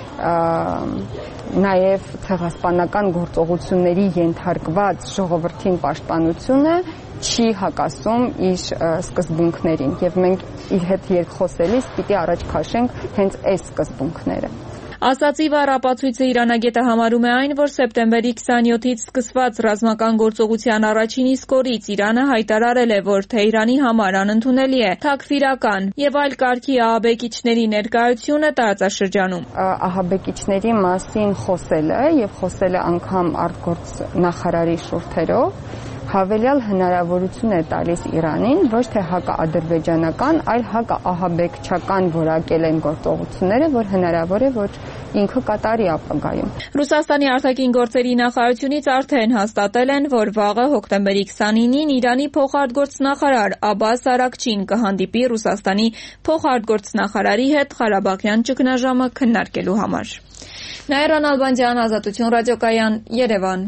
նաեւ ցեղասպանական գործողությունների ենթարկված ժողովրդին պաշտպանությունը չի հակասում իր սկզբունքներին եւ մենք իր հետ երկխոսելիս պիտի առաջ քաշենք հենց այս սկզբունքները։ Ասացի վառ ապացույցը իրանագետը համարում է այն, որ սեպտեմբերի քսաներկուից սկսված ռազմական գործողության առաջին իսկ օրից Իրանը հայտարարել է, որ Թեհրանի համար անընդունելի է թաքֆիրական եւ այլ կարգի ահաբեկիչների ներկայությունը տարածաշրջանում։ Ահաբեկիչների մասին խոսելը եւ խոսելը անգամ արտգործ նախարարի շուրթերով հավելյալ հնարավորություն է տալիս Իրանին ոչ թե հակաադրբեջանական, այլ հակաահաբեկչական որակել են գործողությունները, որ հնարավոր է, որ ինքը կատարի ապագայում։ Ռուսաստանի արտաքին գործերի նախարարությունից արդեն հաստատել են, որ վաղը հոկտեմբերի քսանինին Իրանի փոխարտգործնախարար Աբբաս Արաքչին կհանդիպի Ռուսաստանի փոխարտգործնախարարի հետ Ղարաբաղյան ճգնաժամը քննարկելու համար։ Նաիրա Նալբանդյան, Ազատություն ռադիոկայան, Երևան։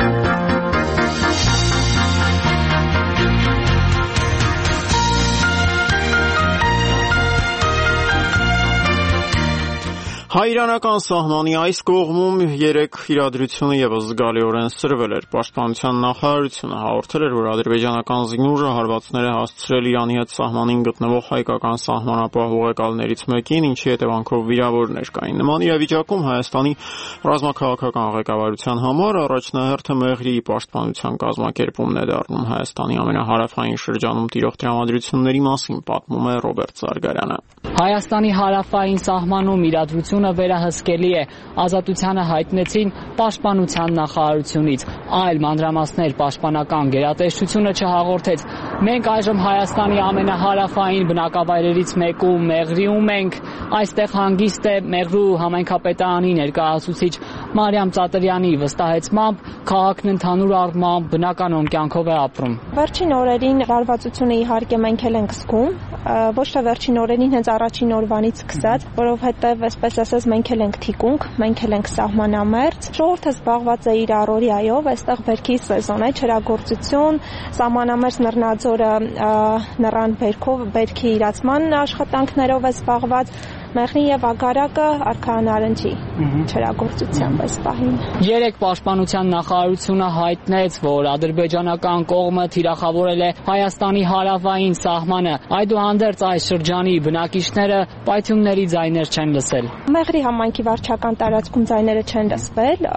Հայ-իրանական սահմանի այս կողմում երեք իրադրությունը եւս զգալիորեն սրվել էր։ Պաշտպանության նախարարությունը հաղորդել էր, որ ադրբեջանական զինուժը հարվածներ է հասցրել Իրանի հետ սահմանին գտնվող հայկական սահմանապահ ուղեկալներից մեկին, ինչի հետևանքով վիրավորներ կային։ Նման իրավիճակում Հայաստանի ռազմաքաղաքական ղեկավարության համար առաջնահերթը Մեղրիի պաշտպանության կազմակերպումն է դառնում։ Հայաստանի ամենահարավային շրջանում տիրող տրամադրությունների մասին պատմում է Ռոբերտ Զարգարյանը։ Հայաստանի հարավային սահմանում իրադրությունը վերահսկելի է, Ազատությանը հայտնեցին պաշտպանության նախարարությունից, այլ մանրամասներ պաշտպանական գերատեսչությունը չհաղորդեց։ Մենք այժմ Հայաստանի ամենահարավային բնակավայրերից մեկում Մեղրիում ենք, այստեղ հանգիստ է Մեղրու համայնքապետարանի ներկայացուցիչ Մարիամ Ծատրյանի վստահեցմամբ քաղաքն ընդհանուր առմամբ բնականon կյանքով է ապրում։ Վերջին օրերին լարվածությունը իհարկե մենք էլ ենք զգում, ոչ թե վերջին օրերին, հենց առաջին օրվանից սկսած, որովհետև այսպես ասած մենք էլ ենք թիկունք, մենք էլ ենք սահմանամերձ։ Ժողովուրդը զբաղված է իր առօրյայով, այստեղ բերքի սեզոն է, չրագործություն, սահմանամերձ Նռնաձորը նռան բերքով, բերքի իրացման աշխատանքներով է զբաղված։ Մեղրին եւ Ագարակը արքայանարնջի չրագործությամբ այս պահին։ Երեք պաշտպանության նախարարությունը հայտնեց, որ ադրբեջանական կողմը թիրախավորել է Հայաստանի հարավային սահմանը։ Այդուհանդերձ այս շրջանի բնակիչները պայթյունների ձայներ չեն լսել։ Մեղրի համայնքի վարչական տարածքում ձայները չեն լսվել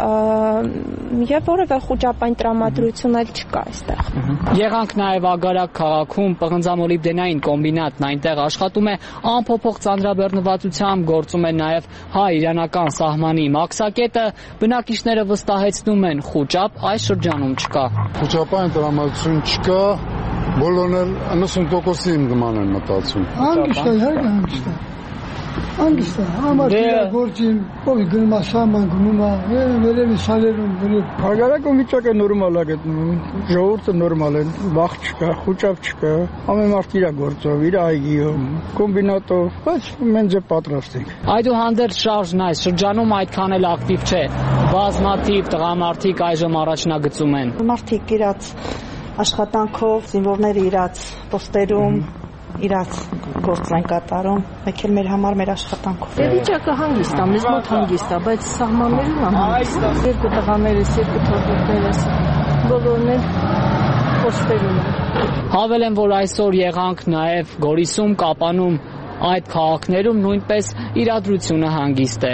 եւ որևէ խոճապային տրամադրություն էլ չկա այստեղ։ Եղանք նաեւ Ագարակ քաղաքում պղնձամոլիբդենային կոմբինատն այնտեղ աշխատում է անփոփոխ ծանրաբեռնված գործում է նաև հայ-իրանական սահմանի մաքսակետը, բնակիչները վստահեցնում են, խոճապ այս շրջանում չկա։ Խոճապային տրամադրություն չկա, բոլորն էլ նոց տոկոսի նման են մտածում։ Հանգիստ է, հարգանքստ է։ Անգստա, համարտիա գործին, ով գնում է սահման գնում է, վերևի սալերում գնում։ Հարգարակում վիճակը նորմալ է գտնում, ժողովուրդը նորմալ է, վախ չկա, խուճապ չկա, ամեն մարդ իր գործով, իր այգիով, կոմբինատով, բայց մենք ձե պատրաստ ենք։ Այդուհանդերձ շարժն այս շրջանում այդքան էլ ակտիվ չէ, բազմաթիվ տղամարդիկ այժմ առաջնագծում են։ Մարդիկ իրաց աշխատանքով, զինվորները իրաց պոստերում, իրաց գործ են կատարում, մեկ էլ մեր համար մեր աշխատանքով։ Դե վիճակը հանգիստ է, մեզ մոտ հանգիստ է, բայց սահմաններում է հանգիստ։ Երկու տղաներս, երկու թոռնիկներս, բոլորն են պոստերում են։ Հավելեմ, որ այսօր եղանք նաև Գորիսում, Կապանում, այդ քաղաքներում նույնպես իրադրությունը հանգիստ է։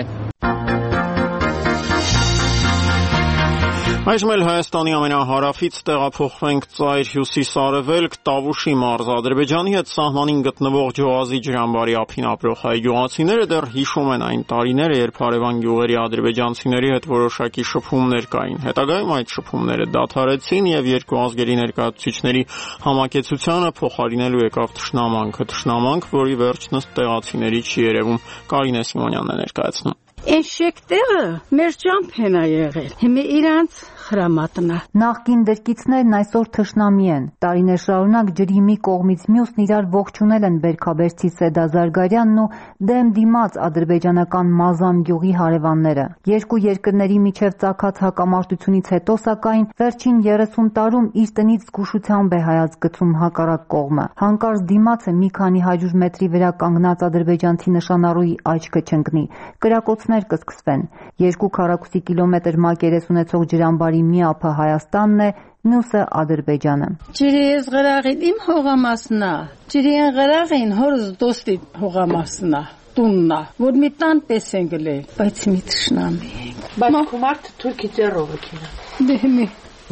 Այժմ էլ Հայաստանի ամենահարավից տեղափոխվենք ծայր հյուսիս-արևելք Տավուշի մարզ։ Ադրբեջանի հետ սահմանին գտնվող Ջոғազի ջրամբարի ափին ապրող հայ գյուղացիները դեռ հիշում են այն տարիները, երբ հարևան գյուղերի ադրբեջանցիների հետ որոշակի շփումներ կային։ Հետագայում այդ շփումները դադարեցին եւ երկու ազգերի ներկայացուցիչների համակեցությանը փոխարինելու եկավ թշնամանքը, թշնամանք, որի վերջնս տեղացիների չի երևում։ Կարինե Սիմոնյանն է ներկայացնում։ Այն շեկտեղը մեր ճամփեն է եղել։ Հիմա իրանց խրամատն է։ Նախկին դրկիցներն այսօր թշնամի են։ Տարիներ շարունակ ջրի մի կողմից մյուսն իրար ողջունել են Բերքաբերցի Սեդա Զարգարյանն ու դեմ դիմաց ադրբեջանական Մազամ գյուղի հարևանները։ Երկու երկրների միջև ծագած հակամարտությունից հետո սակայն վերջին երեսուն տարում իր տնից զգուշությամբ է հայաց գցում հակառակ կողմը։ Հանկարծ դիմացը մի քանի հարյուր մետրի վրա կանգնած ադրբեջանցի նշանառուի աչքը չընկնի։ Կրակոցներ կսկսվեն։ Երկու քառակուսի կիլոմետր մակերես ունեցող ջրամբարի մի ափը Հայաստանն է, մյուսը Ադրբեջանը։ Ջրիես գրաղին իմ հողամասն է։ Ջրիեն գրաղին հորս դոստի հողամասն է, տունն է, որ մի տան պես են գլել, բայց մի թշնամի ենք։ Բայց քումարտ թուրքի ծերով եկին։ Դե հիմի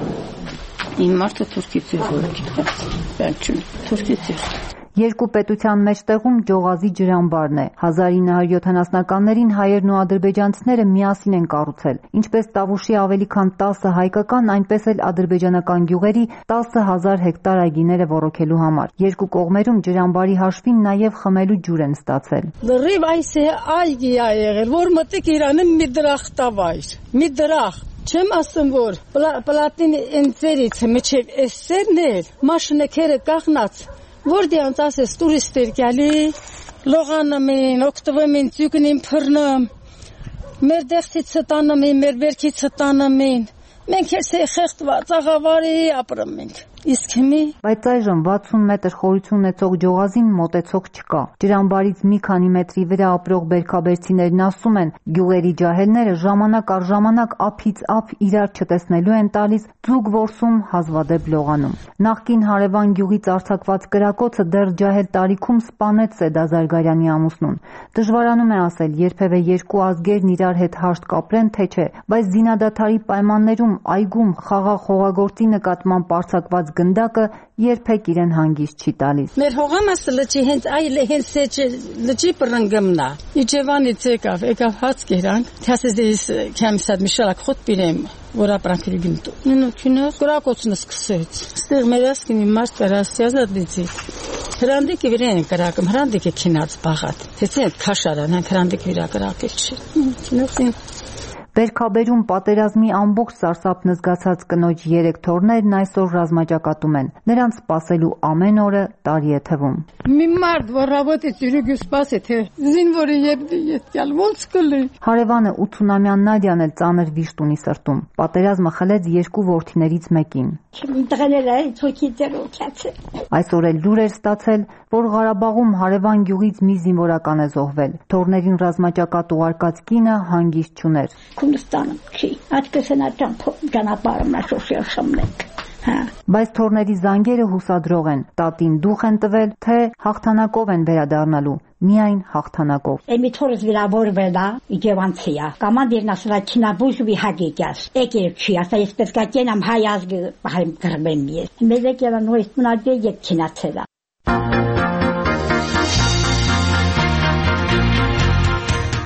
իմ մարդը թուրքի ծերով եկին։ Բանջուն թուրքի ծեր։ Երկու պետության մեջտեղում Ջողազի ջրամբարն է։ հազար ինը հարյուր յոթանասնականներին հայերն ու ադրբեջանցիները միասին են կառուցել։ Ինչպես Տավուշի ավելի քան տասը հայկական, այնպես էլ ադրբեջանական գյուղերի տասը հազար հեկտար այգիները ոռոգելու համար։ Երկու կողմերում ջրամբարի հաշվին նաև խմելու ջուր են ստացել։ Լրիվ այս այգի է եղել, որ մտիկ Իրանը մի դրախտավայր, մի դրախտ։ Չեմ ասում, որ պլատին ընձերից միջև էսերն էր, մաշնեքերը կաղնած, որ դրանց ասես տուրիստեր գալի, լողանում են, օգտվում են ձյուկնին փռնում, մեր դեղցից ստանում են, մեր վերքից ստանում են, մենք ես խեղդված աղավարի ապրում ենք։ Իսկ հիմի բայց այժմ վաթսուն մետր խորություն ունեցող Ջողազին մոտեցող չկա։ Ջրամբարից մի քանի մետրի վրա ապրող բերքաբերցիներն ասում են, գյուղերի ջահելները ժամանակ առ ժամանակ ափից ափ իրար չտեսնելու են տալիս, ձուկ որսում, հազվադեպ լողանում։ Նախկին հարևան գյուղից արձակված կրակոցը դեռ ջահել տարիքում սպանեց Սեդա Զարգարյանի ամուսնուն։ Դժվարանում է ասել, երբևէ երկու ազգերն իրար հետ հաշտ կապրեն, թե չէ, բայց զինադադարի պայմաններում այգում խաղաղ հողագործի նկատմամբ պարծակված գնդակը երբեք իրեն հանգիստ չի տալիս։ Մեր հողամասը լճի հենց այլ հենց սեջը լճի պրնգմնա։ Իջևանից եկավ, եկավ հաց կերանք, թասեզից քամսად միշալակ խոտ բիրեմ, որ ապրանքերի գնտու։ Նո քինո կրակոցն սկսեց։ Ստեղ մեր ասկինի մարդ կարասիազատ դիցի։ Հրանդիկի վրա են կրակում, հրանդիկը քինած բաղատ։ Դեցե քաշարան, հրանդիկի վրա կրակել չի։ Քինոքին Բերքաբերում պատերազմի ամբողջ սարսափն զգացած կնոջ երեք թոռներն այսօր ռազմաճակատում են։ Նրանց սպասելու ամեն օրը տարի է թվում։ Մի մարդ, որ работает յուրիգու սպասի, թե զինվորի եկյալ ոնց կլի։ Հարևանը ութսունամյան Նադյան էլ ծանր վիշտ ունի սրտում։ Պատերազմը խլեց երկու որդիներից մեկին։ Այսօր էլ լուր էր ստացել, որ Ղարաբաղում հարևան գյուղից մի զինվորական է զոհվել։ Թոռներին ռազմաճակատ ուղարկած կինը հանգիստ չուներ։ Քուրդիստանում չի, այդպես են ճանապարհը շոշեր խմենք։ Բայց թոռների զանգերը հուսադրող են։ Տատին դուխ են տվել, թե հաղթանակով են վերադառնալու, միայն հաղթանակով։ Էմի թորս վիրավորվել է, իջևանցի է։ Կամանդիրն ասել է քինաբուժվի հագեկյաս։ Եկել չի, ասա ես պետք է կենամ հայ ազգը, հայ գրբեմ ես։ Մեզ եկել է նույն մնաճե ետ քինացել է։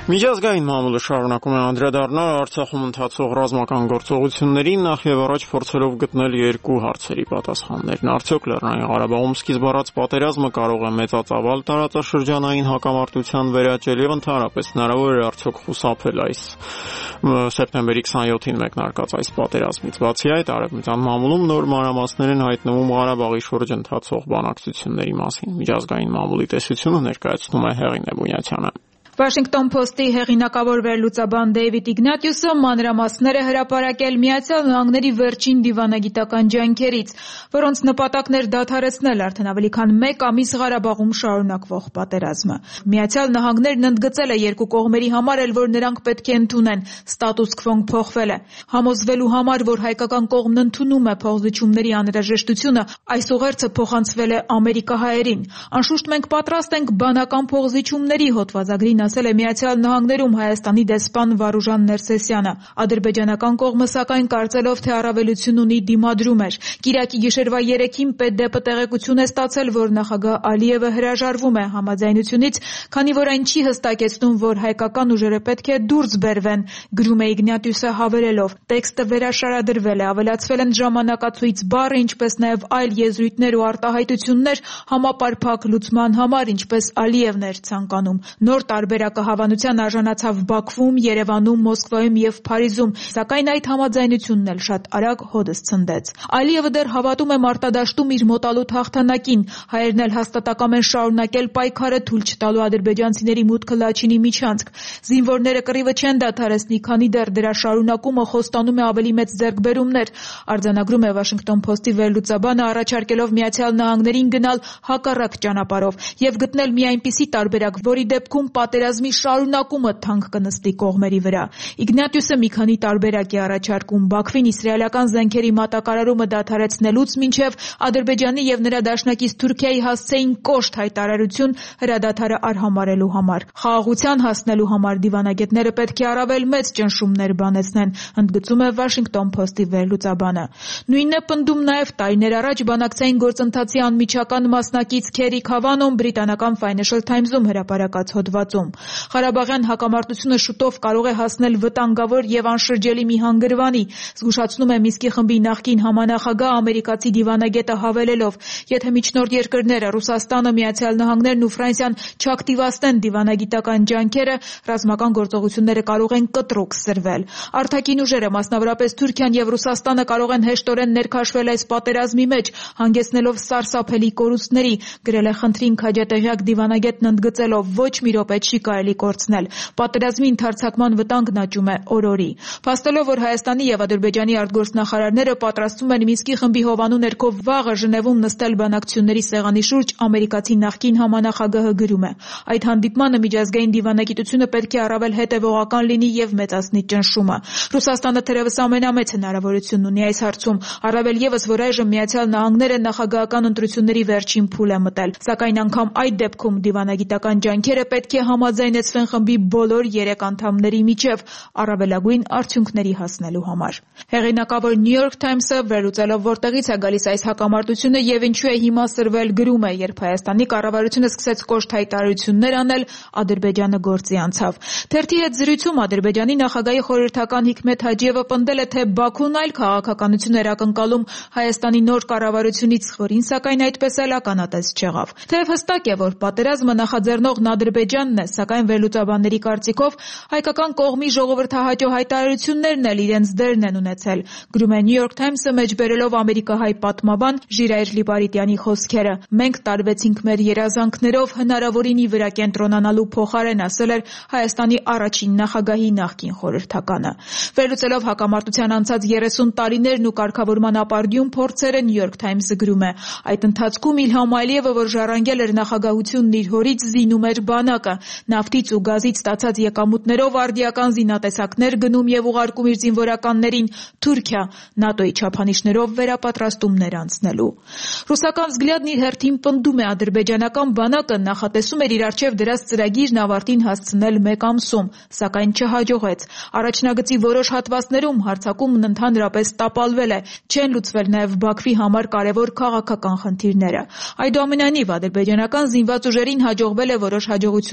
Միջազգային մամուլը շարունակում է անդրադառնալ Արցախում ընթացող ռազմական գործողություններին, նախ եւ առաջ փորձելով գտնել երկու հարցերի պատասխաններն. Արդյոք Լեռնային Ղարաբաղում սկիզբ առած պատերազմը կարող է մեծածավալ տարածաշրջանային հակամարտության վերաճել եւ ընդհանրապես հնարավոր է արդյոք խուսափել այս սեպտեմբերի քսաներկուին մեկնարկած այս պատերազմից։ Բացի այդ, Արևմտյան մամուլում նոր մանրամասներ են հայտնվում Ղարաբաղի շուրջ ընթացող բանակցությունների մասին։ Միջազգային մամուլի տեսությունը ներկայացնում է Հեղինե Բունյացյանը։ Washington Post-ի հեղինակավոր վերլուծաբան Դեյվիդ Իգնատիուսը մանրամասներ է հրապարակել Միացյալ Նահանգների վերջին դիվանագիտական ջանքերից, որոնց նպատակն էր դադարեցնել արդեն ավելի քան մեկ ամիս Ղարաբաղում շարունակվող պատերազմը։ Միացյալ Նահանգներն ընդգծել է երկու կողմերի համար էլ, որ նրանք պետք է ընդունեն ստատուս քվոն փոխվել է։ Համոզվելու համար, որ հայկական կողմն ընդունում է փոխզիջումների անհրաժեշտությունը, այս ուղերձը փոխանցվել է ամերիկահայերին։ Անշուշտ մենք պատրաստ ենք բանական փոխզիջումների, հոդվածագրին ասել է Միացյալ Նահանգներում Հայաստանի դեսպան Վարուժան Ներսեսյանը։ Ադրբեջանական կողմը սակայն կարծելով, թե առավելություն ունի, դիմադրում էր։ Կիրակի գիշերվա երեքին ՊԴՊ տեղեկություն է ստացել, որ նախագահ Ալիևը հրաժարվում է համաձայնությունից, քանի որ այն չի հստակեցնում, որ հայկական ուժերը պետք է դուրս բերվեն, գրում է Իգնատիուսը հավելելով։ Տեքստը վերաշարադրվել է, ավելացվել են ժամանակացույց բառը, ինչպես նաև այլ եզրույթներ ու արտահայտություններ համապարփակ լուծման համար, ինչպես Ալիևն էր ցանկանում։ Նոր տարբերակը հավանության արժանացավ Բաքվում, Երևանում, Մոսկվայում եւ Փարիզում, սակայն այդ համաձայնությունն էլ շատ արագ հոդս ցնդեց։ Ալիևը դեռ հավատում է մարտադաշտում իր մոտալուտ հաղթանակին, հայերն էլ հաստատակամ են շարունակել պայքարը թույլ չտալու ադրբեջանցիների մուտքը Լաչինի միջանցք։ Զինվորները կռիվը չեն դադարեցնի, քանի դեռ դրա շարունակումը խոստանում է ավելի մեծ ձեռքբերումներ, արձանագրում է Washington Post-ի վերլուծաբանը, առաջարկելով Միացյալ Նահանգներին գնալ հակառակ ճանապարհով եւ գտնել մի այնպիսի տարբերակ, որի դեպքում պատերազմի շարունակումը թանկ կնստի կողմերի վրա։ Իգնատիուսը մի քանի տարբերակ է առաջարկում Բաքվին իսրայելական զենքերի մատակարարումը դադարեցնելուց մինչև Ադրբեջանի եւ նրա դաշնակից Թուրքիայի հասցեին կոշտ հայտարարություն հրադադարը արհամարելու համար։ Խաղաղության հասնելու համար դիվանագետները պետք է առավել մեծ ճնշումներ բանեցնեն, ընդգծում է Washington Post-ի վերլուծաբանը։ Նույնն է պնդում նաև տարիներ առաջ բանակցային գործընթացի անմիջական մասնակից Քերի Քավանոն բրիտանական Financial Times-ում հրապարակած հոդվածում։ Ղարաբաղյան հակամարտությունը շուտով կարող է հասնել վտանգավոր եւ անշրջելի մի հանգրվանի, զգուշացնում է Միսկի խմբի նախկին համանախագահ ամերիկացի դիվանագետը հավելելով. եթե միջնորդ երկրները Ռուսաստանը, Միացյալ Նահանգներն ու Ֆրանսիան չակտիվացնեն դիվանագիտական ջանքերը, ռազմական գործողությունները կարող են կտրուկ սրվել։ Արտաքին ուժերը, մասնավորապես Թուրքիան եւ Ռուսաստանը կարող են հեշտորեն ներքաշվել այս պատերազմի մեջ, հանգեցնելով սարսափելի կորուստների, գրել է խնդրին քաջատեղյակ դիվանագետն ընդգծելով. ոչ մի րոպե չի կարելի կորցնել։ Պատերազմի ընդարձակման վտանգն աճում է օր-օրի։ Փաստելով, որ Հայաստանի եւ Ադրբեջանի արտգործնախարարները պատրաստվում են Մինսկի խմբի հովանու ներքո վաղը Ժնևում նստել բանակցությունների սեղանի շուրջ, ամերիկացի նախկին համանախագահը գրում է. այդ հանդիպմանը միջազգային դիվանագիտությունը պետք է առավել հետևողական լինի եւ մեծացնի ճնշումը։ Ռուսաստանը թերևս ամենամեծ հնարավորությունն ունի այս հարցում, առավել եւս, որ այժմ Միացյալ Նահանգները նախագահական ընտրությունների վերջին փուլ է մտել։ Սակայն անգամ այդ դեպքում դիվանագիտական ջանքերը պետք է համաձայնեցվեն խմբի բոլոր երեք անդամների միջև առավելագույն արդյունքների հասնելու համար։ Հեղինակավոր New York Times-ը վերլուծելով որտեղից է գալիս այս հակամարտությունը եւ ինչու է հիմա սրվել, գրում է. երբ Հայաստանի կառավարությունը սկսեց կոշտ հայտարարություններ անել, Ադրբեջանը գործի անցավ։ Թերթի հետ զրույցում Ադրբեջանի նախագահի խորհրդական Հիկմեթ Հաջիևը պնդել է, թե Բաքուն այլ քաղաքականություն էր ակնկալում Հայաստանի նոր կառավարությունից, որին սակայն այդպես էլ ականատես չեղավ։ Թեև հստակ է, որ պատերազմը նախաձեռնողն Ադրբեջանն է, սակայն վերլուծաբանների կարծիքով հայկական կողմի ժողովրդահաճո հայտարարություններն էլ իրենց դերն են ունեցել, գրում է New York Times-ը մեջբերելով ամերիկահայ պատմաբան Ժիրայր Լիպարիտյանի խոսքերը։ Մենք տարվեցինք մեր երազանքներով, հնարավորինի վրա կենտրոնանալու փոխարեն, ասել էր Հայաստանի առաջին նախագահի նախկին խորհրդականը։ Վերլուծելով հակամարտության անցած երեսուն տարիներն ու կարգավորման ապարդյուն փորձերը, New York Times-ը գրում է. այդ ընթացքում Իլհամ Ալիևը, որ ժառանգել էր նախագահությունն իր հորից, զինում էր բանակը, նավթից ու գազից ստացած եկամուտներով արդիական զինատեսակներ գնում եւ ուղարկում իր զինվորականներին Թուրքիա, ՆԱՏՕ-ի չափանիշներով վերապատրաստումներ անցնելու։ Ռուսական Vzglyadն իր հերթին պնդում է, ադրբեջանական բանակը նախատեսում էր իր առջև դրած ծրագիրն ավարտին հասցնել մեկ ամսում, սակայն չհաջողեց։ Առաջնագծի որոշ հատվածներում հարձակումն ընդհանրապես տապալվել է, չեն լուծվել նաեւ Բաքվի համար կարևոր քաղաքական խնդիրները։ Այդուամենայնիվ ադրբեջանական զինված ուժերին հաջողվել է որոշ հաջողությունների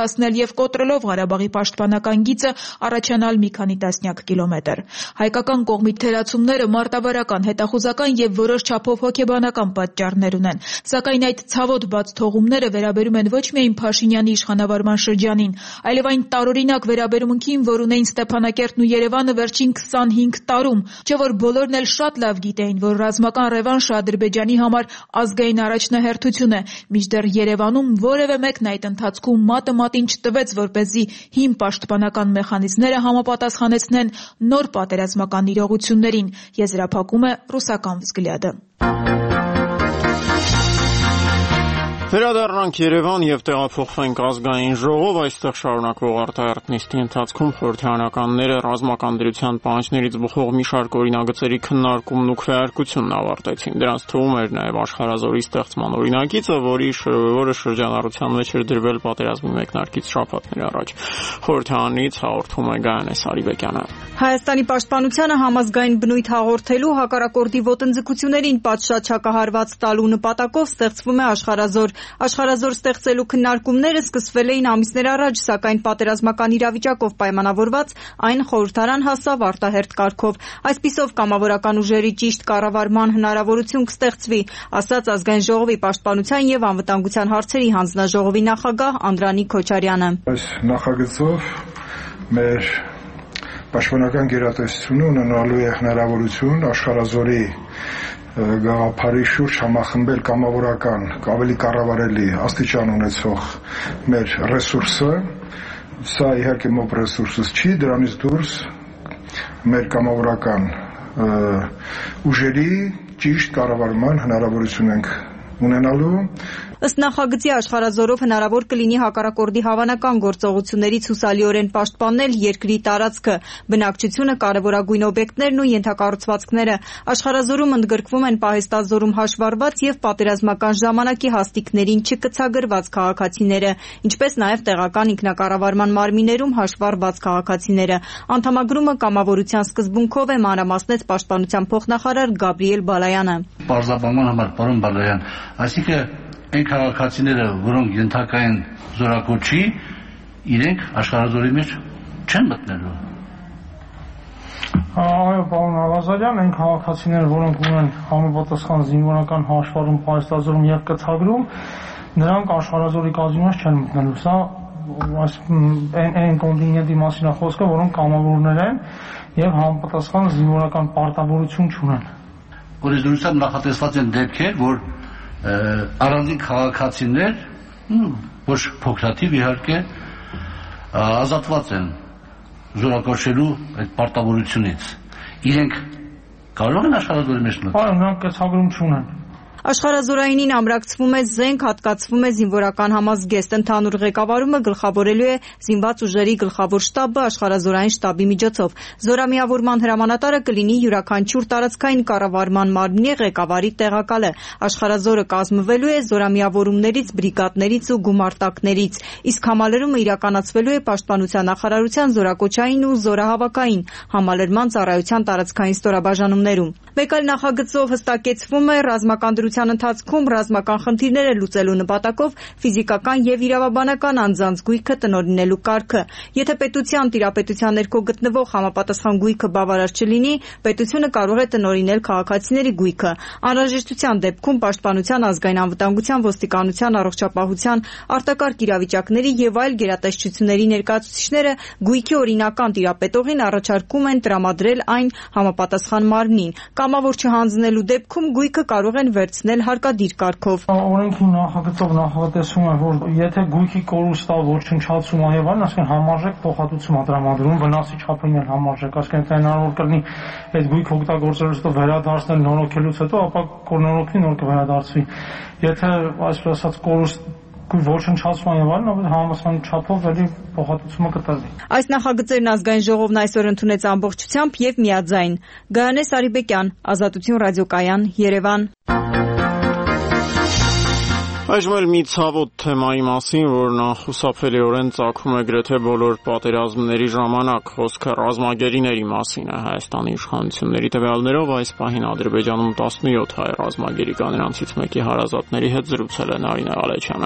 հեռացնել եւ կոտրելով Ղարաբաղի պաշտպանական գիծը առաջանալ մի քանի տասնյակ կիլոմետր։ Հայկական կողմի թերացումները մարտավարական, հետախուզական եւ որոշ չափով հոգեբանական պատճառներ ունեն, սակայն այդ ցավոտ բաց թողումները վերաբերում են ոչ միայն Փաշինյանի իշխանավարման շրջանին, այլև այն տարօրինակ վերաբերմունքին, որ ունեին Ստեփանակերտն ու Երևանը վերջին քսանհինգ տարում, չէ՞ որ բոլորն էլ շատ լավ գիտեին, որ ռազմական ռևանշը Ադրբեջանի համար ազգային առաջնահերթություն է, մինչդեռ Երևանում որևէ մեկն այդ ընթացքում մատը մատին չտվեց, որպեսզի հիմ պաշտպանական մեխանիզմները համապատասխանեցնեն նոր պատերազմական իրողություններին, եզրափակում է ռուսական взгляды։ Վերադառնանք Երևան եւ տեղափոխվենք ազգային ժողով, այստեղ շարունակվող արտահերթ նիստի ընթացքում խորհրդարանականները ռազմական դրության պահանջներից բխող մի շարք օրինագծերի քննարկումն ու քվեարկությունն ավարտեցին։ Դրանց թվում էր նաեւ Աշխարհազորի ստեղծման օրինագիծը, որի որը շրջանառության մեջ էր դրվել պատերազմի մեկնարկից շաբաթներ առաջ։ Խորհրդարանից հաղորդում է Գայանե Սարիբեկյանը։ Հայաստանի պաշտպանությանը համազգային բնույթ հաղորդելու հակառակորդի ոտնձգություններին պատշաճ հակահարված տալու նպատակով ստեղծվում է Աշխարհազոր։ Աշխարհազոր ստեղծելու քննարկումները սկսվել էին ամիսներ առաջ, սակայն պատերազմական իրավիճակով պայմանավորված այն խորհրդարան հասավ արտահերթ կարգով։ Այսպիսով կամավորական ուժերի ճիշտ կառավարման հնարավորություն կստեղծվի, ասաց ազգային ժողովի պաշտպանության եւ անվտանգության հարցերի հանձնաժողովի նախագահ Անդրանիկ Քոչարյանը։ Այս նախագծով մեր պաշտպանական գերատեսչությունը ունենալու է հնարավորություն Աշխարհազորի գաղափարի շուրջ համախմբել կամավորական, ավելի կառավարելի աստիճան ունեցող մեր ռեսուրսը, սա իհարկե մոտ ռեսուրսս չի, դրանից դուրս մեր կամավորական ուժերի ճիշտ կառավարման հնարավորություն ենք ունենալու։ Ըստ նախագծի Աշխարհազորով հնարավոր կլինի հակառակորդի հավանական գործողություններից հուսալիորեն պաշտպանել երկրի տարածքը, բնակչությունը, կարևորագույն օբյեկտներն ու ենթակառուցվածքները։ Աշխարհազորում ընդգրկվում են պահեստազորում հաշվառված եւ պատերազմական ժամանակի հաստիկներին չկցագրված քաղաքացիները, ինչպես նաեւ տեղական ինքնակառավարման մարմիններում հաշվառված քաղաքացիները։ Անդամագրումը կամավորության սկզբունքով է, մանրամասնեց պաշտպանության փոխնախարար Գաբրիել Բալայանը։ Պարզաբանման համար, պարոն Բալայան, այսինքն այն քաղաքացիները, որոնք ենթակա են զորակոչի, իրենք աշխարհազորի մեջ չեն մտնելու։ Այո, պարոն Աղազարյան, այն քաղաքացիները, որոնք ունեն համապատասխան զինվորական հաշվառում, պահեստազորում եւ կցագրում, նրանք աշխարհազորի կազմի մեջ չեն մտնելու։ Սա այս այն կոնտինգենտի մասին է խոսքը, որոնք կամավորներ են եւ համապատասխան զինվորական պարտավորություն չունեն։ Օրենսդրությամբ նախատեսված են դեպքեր, որ առանձին քաղաքացիներ, ոչ փոքրաթիվ իհարկե, ազատված են զորակոչելու այդ պարտավորությունից։ Իրենք կարող են աշխարհազորի մեջ մտնել։ Այո, նրանք կցագրում չունեն։ Աշխարհազորայինին ամրակցվում է զենք, հատկացվում է զինվորական համազգեստ։ Ընդհանուր ղեկավարումը գլխավորելու է զինված ուժերի գլխավոր շտաբը աշխարհազորային շտաբի միջոցով։ Զորամիավորման հրամանատարը կլինի յուրաքանչյուր տարածքային կառավարման մարմնի ղեկավարի տեղակալը։ Աշխարհազորը կազմվելու է զորամիավորումներից, բրիգադներից ու գումարտակներից, իսկ համալրումը իրականացվելու է պաշտպանության նախարարության զորակոչային ու զորահավաքային համալրման ծառայության տարածքային ստորաբաժանումներում։ Մեկ այլ նախագծով հստակեցվում է ռազմական դրության ընթացքում ռազմական խնդիրները լուծելու նպատակով ֆիզիկական եւ իրավաբանական անձանց գույքը տնօրինելու կարգը։ Եթե պետության տիրապետության ներքո գտնվող համապատասխան գույքը բավարար չլինի, պետությունը կարող է տնօրինել քաղաքացիների գույքը։ Անհրաժեշտության դեպքում պաշտպանության, ազգային անվտանգության, ոստիկանության, առողջապահության, արտակարգ իրավիճակների եւ այլ գերատեսչությունների ներկայացուցիչները գույքի օրինական տիրապետողին առաջարկում են տրամադրել այն համապատասխան մարմնին։ Կամավոր չհանձնելու դեպքում գույքը կարող են վերցնել հարկադիր կարգով։ Օրենքի նախագծով նախատեսվում է, որ եթե գույքի կորուստա ոչնչացում է եւ այլն, այսինքն համարժեք փոխհատուցում է տրամադրվում, վնասի չափին էլ համարժեք, այսինքն եթե հնարավոր կլինի այդ գույքը օգտագործելուց հետո վերադարձնել նորոգելուց հետո, ապա նորոգվի, նոր կվերադարձվի։ Եթե այսպես ասած կորուստ ոչնչացման եւ այլն համապատասխան չափով էլի փոխհատուցումը կտրվի։ Այս նախագծերն ազգային ժողովն այսօր ընդունեց ամբողջությամբ եւ միաձայն։ Գայանե Սարիբեկյան, Ազատություն ռադիոկայան, Երևան։ Այժմ էլ մի ցավոտ թեմայի մասին, որն անխուսափելիորեն ծագում է գրեթե բոլոր պատերազմների ժամանակ, խոսքը ռազմագերիների մասին է։ Հայաստանի իշխանությունների տվյալներով այս պահին Ադրբեջանում տասնյոթ հայ ռազմագերի կա, նրանցից մեկի հարազատների հետ զրուցել է Նարինե Ղալեչյանը։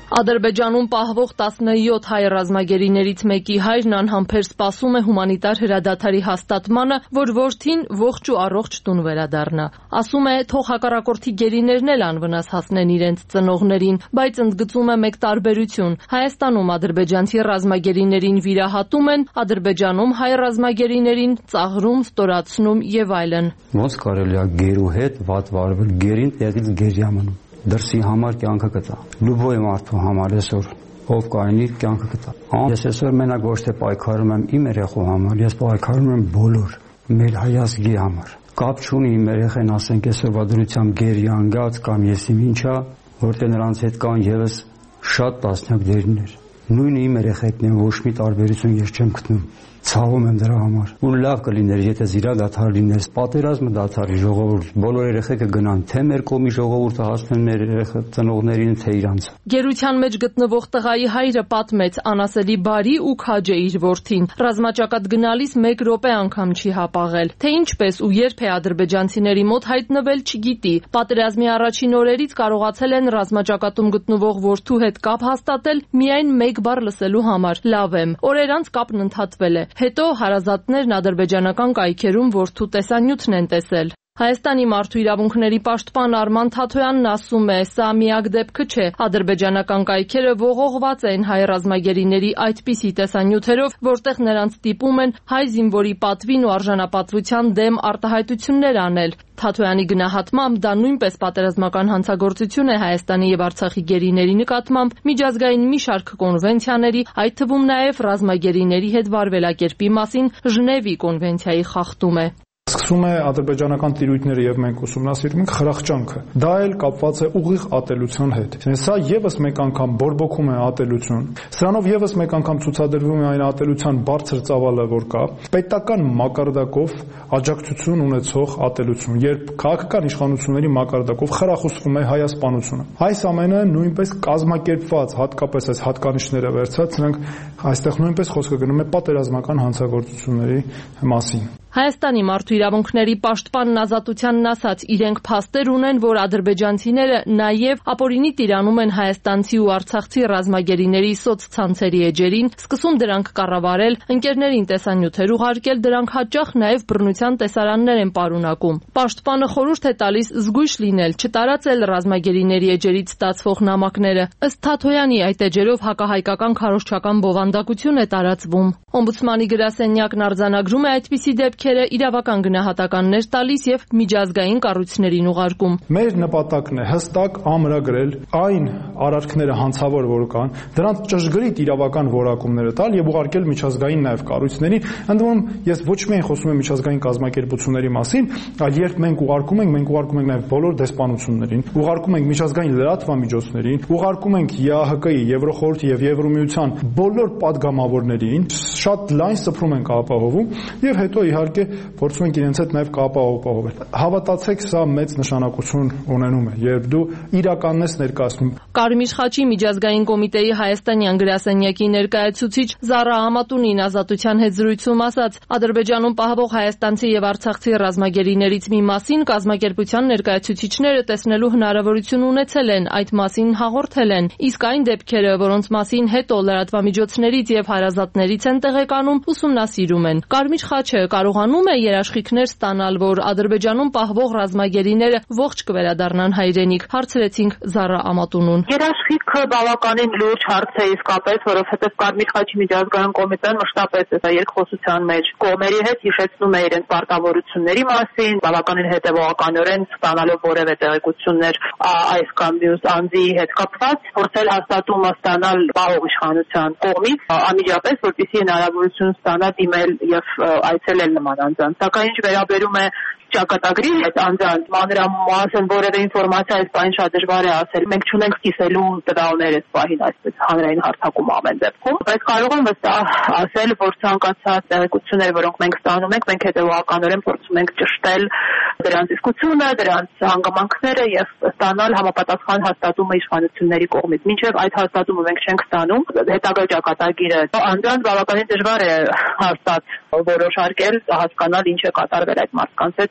Ադրբեջանում պահվող տասնյոթ հայ ռազմագերիներից մեկի հայրն անհամբեր սպասում է հումանիտար հրադադարի հաստատմանը, որ որդին ողջ ու առողջ տուն վերադառնա։ Ասում է, թող հակառակորդի գերիներն էլ անվնաս հասնեն իրենց ծնողներին, բայց ընդգծում է մեկ տարբերություն. Հայաստանում ադրբեջանցի ռազմագերիներին վիրահատում են, Ադրբեջանում հայ ռազմագերիներին ծաղրում, ստորացնում եւ այլն։ Ոնց կարելի է գերու հետ վատ վարվել, գերին տեղից գերի մնում։ Դրսի համար կյանքը կտա։ Լուբոյ մարդու համար այսօր ով կայնի կյանքը կտա։ Ես այսօր մենակ ոչ թե պայքարում եմ իմ երեխու համար, ես պայքարում եմ բոլոր մեր հայազգի համար։ Կապ չունի իմ երեխեն ասենք այսօրվա դրությամբ գերի անգած կամ եսի ինչա, որտեղ նրանց հետ կան եւս շատ տասնյակ դերներ։ Նույնը իմ երեխեքն են, ոչ մի տարբերություն ես չեմ գտնում։ Ցավում եմ դրա համար։ Ու լավ կլիներ, եթե զիրա դադար լիներ, պատերազմը դադարի, ժողովուրդ, բոլոր երեխեքը գնան, թե մեր կողմի ժողովուրդը հասնեն մեր երեխա ծնողներին, թե իրանց։ Գերության մեջ գտնվող տղայի հայրը պատմեց, անասելի բարի ու քաջ է իր որդին։ Ռազմաճակատ գնալիս մեկ րոպե անգամ չի հապաղել։ Թե ինչպես ու երբ է ադրբեջանցիների մոտ հայտնվել, չգիտի։ Պատերազմի առաջին օրերից կարողացել են ռազմաճակատում գտնվող որդու հետ կապ հաստատել միայն մեկ բառ լսելու համար՝ լավ եմ։ Օրեր անց կապն ընդհատվել է։ Հետո հարազատներն ադրբեջանական կայքերում որդու տեսանյութն են տեսել։ Հայաստանի մարդու իրավունքների պաշտպան Արման Թաթոյանն ասում է, սա միակ դեպքը չէ։ Ադրբեջանական կայքերը ողողված են հայ ռազմագերիների այդպիսի տեսանյութերով, որտեղ նրանց ստիպում են հայ զինվորի պատվին ու արժանապատվության դեմ արտահայտություններ անել։ Թաթոյանի գնահատմամբ դա նույնպես պատերազմական հանցագործություն է Հայաստանի եւ Արցախի գերիների նկատմամբ, միջազգային մի շարք կոնվենցիաների, այդ թվում նաեւ ռազմագերիների հետ վարվելակերպի մասին Ժնևի կոնվենցիայի խախտում է։ Սկսում է ադրբեջանական տիրույթները եւ մենք ուսումնասիրում ենք խրախճանքը։ Դա էլ կապված է ուղիղ ատելության հետ։ Սա եւս մեկ անգամ բորբոքում է ատելություն։ Սրանով եւս մեկ անգամ ցուցադրվում է այն ատելության բարձր ծավալը, որ կա, պետական մակարդակով աջակցություն ունեցող ատելություն, երբ քաղաքական իշխանությունների մակարդակով խրախուսվում է հայասպանությունը։ Այս ամենը նույնպես կազմակերպված, հատկապես այս հատկանիշները վերցած, նրանք այստեղ նույնպես խոսքը գնում է պատերազմական հանցագործությունների մասին։ Հայաստանի մարդու իրավունքների պաշտպանն Ազատությանն ասաց, իրենք փաստեր ունեն, որ ադրբեջանցիները նաև ապօրինի տիրանում են հայաստանցի ու արցախցի ռազմագերիների սոցցանցերի էջերին, սկսում դրանք կառավարել, ընկերներին տեսանյութեր ուղարկել, դրանք հաճախ նաև բռնության տեսարաններ են պարունակում։ Պաշտպանը խորհուրդ է տալիս զգույշ լինել, չտարածել ռազմագերիների էջերից ստացվող նամակները։ Ըստ Թաթոյանի, այդ էջերով հակահայկական քարոզչական բովանդակություն է տարածվում։ Օմբուդսմանի գրասենյակն արձանագրում է այդպիսի դեպքերը, իրավական գնահատականներ տալիս եւ միջազգային կառույցներին ուղարկում։ Մեր նպատակն է հստակ ամրագրել այն արարքները հանցավոր, որ կան, դրանց ճշգրիտ իրավական որակումները տալ եւ ուղարկել միջազգային նաեւ կառույցներին։ Ընդ որում ես ոչ միայն խոսում եմ միջազգային կազմակերպությունների մասին, այլ երբ մենք ուղարկում ենք, մենք ուղարկում ենք նաեւ բոլոր դեսպանություններին, ուղարկում ենք միջազգային լրատվամիջոցներին, ուղարկում ենք ԵԱՀԿ-ի, Եվրոխորհրդի եւ Եվրոմիության բոլոր падգամավորներին, շատ լայն սփռում ենք ապահովում եւ հետո իհարկե փորձում ենք իրենց հետ նաև կապահովել։ Հավատացեք, սա մեծ նշանակություն ունենում է, երբ դու իրականն ես ներկայացնում։ Կարմիր խաչի միջազգային կոմիտեի հայաստանյան գրասենյակի ներկայացուցիչ Զարա Ամատունին Ազատության հետ զրույցում ասաց, Ադրբեջանում պահվող հայաստանցի եւ արցախցի ռազմագերիներից մի մասին կազմակերպության ներկայացուցիչները տեսնելու հնարավորություն ունեցել են, այդ մասին հաղորդել են, իսկ այն դեպքերը, որոնց մասին հետո լրատվամիջոցներից եւ հարազատներից են տեղեկանում, ուսումնասիրում են։ Կարմիր խաչը կարողանում է երաշխիքներ ստանալ, որ Ադրբեջանում պահվող ռազմագերիները ողջ կվերադառնան հայրենիք, հարցրեցինք Զարա Ամատունուն։ Երաշխիքը բավականին լուրջ հարց է իսկապես, որովհետև Կարմիր խաչի միջազգային կոմիտեն մշտապես է երկխոսության մեջ կողմերի հետ հիշեցնում է իրենց պարտավորությունների մասին, բավականին հետևողականորեն ստանալով որևէ տեղեկություններ այս կամ մյուս անձի հետ կապված, փորձել հաստատումը ստանալ պահող իշխանության կողմից, անմիջապես, որպեսզի հնարավորություն ստանա դիմել եւ այցելել նման անձանց։ Սակայն ինչ վերաբերում է ճակատագրի այդ անձանց մանրամասն որևէ ինֆորմացիա այս բանը շատ դժվար է ասել։ Մենք չունենք կիսելու տվյալներ այս պահին այսպես հանրային հարթակում ամեն դեպքում, բայց կարող եմ վստահ ասել, որ ցանկացած տեղեկություններ, որոնք մենք ստանում ենք, մենք հետևողականորեն փորձում ենք ճշտել դրանց իսկությունը, դրանց հանգամանքները եւ ստանալ համապատասխան հաստատումը իշխանությունների կողմից։ Մինչեւ այդ հաստատումը մենք չենք ստանում, հետագա ճակատագիրը անձանց բավականին դժվար է հաստատ որոշարկել, հասկանալ ինչ է կատարվել այդ մարդկանց հետ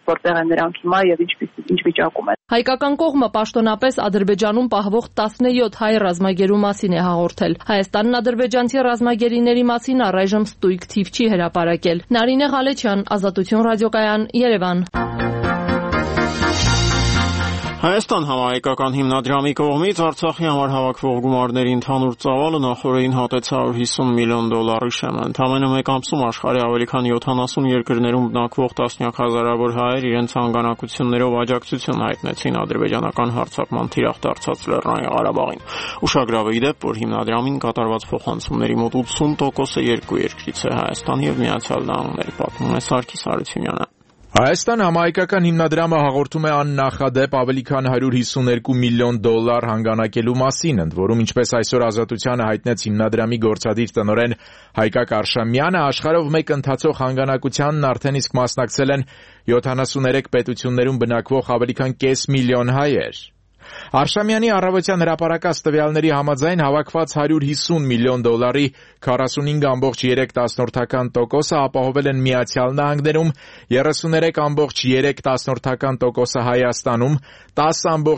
որտեղ են նրանք հիմա եւ ինչպես ինչ վիճակում են։ Հայկական կողմը պաշտոնապես Ադրբեջանում պահվող տասնյոթ հայ ռազմագերու մասին է հաղորդել։ Հայաստանն ադրբեջանցի ռազմագերիների մասին առայժմ ստույգ թիվ չի հրապարակել։ Նարինե Ղալեչյան, Ազատություն ռադիոկայան, Երևան։ Հայաստան համահայկական հիմնադրամի կողմից Արցախի համար հավաքվող գումարների ընդհանուր ծավալը նախորդին հատեց հարյուր հիսուն միլիոն դոլարի շեմը։ Ընդամենը մեկ ամսում աշխարհի ավելի քան յոթանասուն երկրներում բնակվող տասնյակ հազարավոր հայեր իրենց հանգանակություններով աջակցություն հայտնեցին ադրբեջանական հարձակման թիրախ դարձած Լեռնային Ղարաբաղին։ Ուշագրավ է ի դեպ, որ հիմնադրամին կատարված փոխանցումների մոտ ութսուն տոկոսը երկու երկրից է՝ Հայաստան եւ Միացյալ Նահանգներ, պատմում է Սարգիս Հարությունյանը։ Հայաստան համահայկական հիմնադրամը հաղորդում է աննախադեպ ավելի քան հարյուր հիսուներկու միլիոն դոլար հանգանակելու մասին, ընդ որում, ինչպես այսօր Ազատությանը հայտնեց հիմնադրամի գործադիր տնօրեն Հայկակ Արշամյանը, աշխարհով մեկ ընթացող հանգանակությանն արդեն իսկ մասնակցել են յոթանասուներեք պետություններում բնակվող ավելի քան կես միլիոն հայեր։ Արշամյանի առավոտյան հրապարակած տվյալների համաձայն հավաքված հարյուր հիսուն միլիոն դոլարի քառասունհինգ կoma երեք տոկոսը ապահովել են Միացյալ Նահանգներում, երեսուներեք կoma երեք տոկոսը Հայաստանում, տասը կoma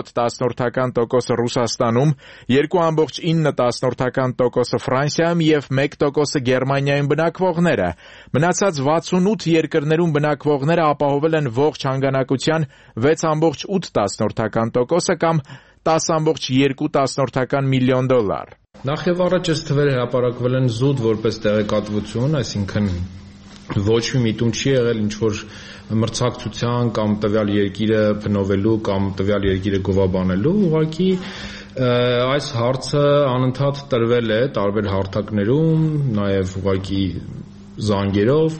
յոթ տոկոսը Ռուսաստանում, երկու կoma ինը տոկոսը Ֆրանսիայում եւ մեկ տոկոսը Գերմանիայում բնակվողները։ Մնացած վաթսունութ երկրներում բնակվողները ապահովել են ողջ հանգանակության վեց կoma ութ տոկոսը կամ տասը կoma երկու միլիոն դոլար։ Նախ եւ առաջ այս թվերը հրապարակվել են զուտ որպես տեղեկատվություն, այսինքն ոչ մի միտում չի եղել ինչ որ մրցակցության կամ տվյալ երկիրը բնովելու կամ տվյալ երկիրը գովաբանելու, ուղղակի այս հարցը անընդհատ տրվել է տարբեր հարթակներում, նաեւ ուղղակի զանգերով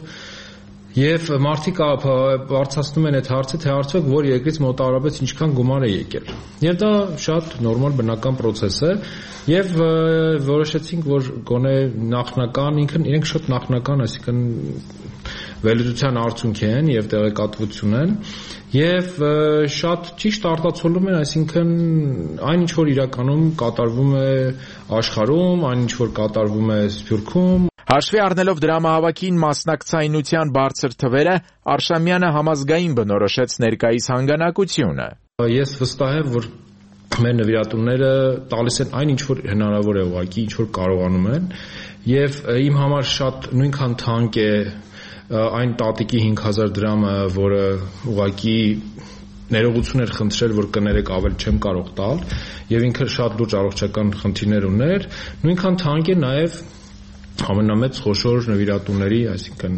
Եվ մարդիկ բարձրացնում են այդ հարցը, թե արդյոք որ երկրից մոտավորապես ինչքան գումար է եկել։ Եվ դա շատ նորմալ բնական process է, եւ որոշեցինք, որ գոնե նախնական, ինքն իրենք շատ նախնական, այսինքն վերլուծության արդյունք են եւ տեղեկատվություն են, եւ շատ ճիշտ արտացոլում են, այսինքն այն ինչ որ իրականում կատարվում է աշխարհում, այն ինչ որ կատարվում է Սփյուռքում։ Հաշվի առնելով դրամահավաքին մասնակցայնության բարձր թվերը, Արշամյանը համազգային բնորոշեց ներկայիս հանգանակությունը։ Ես վստահ եմ, որ մեր նվիրատուները տալիս են այն ինչ որ հնարավոր է ուղղակի, ինչ որ կարողանում են, եւ իմ համար շատ նույնքան թանկ է այն տատիկի հինգ հազար դրամը, որը ուղղակի ներողություն էր խնդրել, որ կներեք ավել չեմ կարող տալ, եւ ինքը շատ լուրջ առողջական խնդիրներ ուներ, նույնքան թանկ է նաեւ ամենամեծ խոշոր նվիրատուների, այսինքն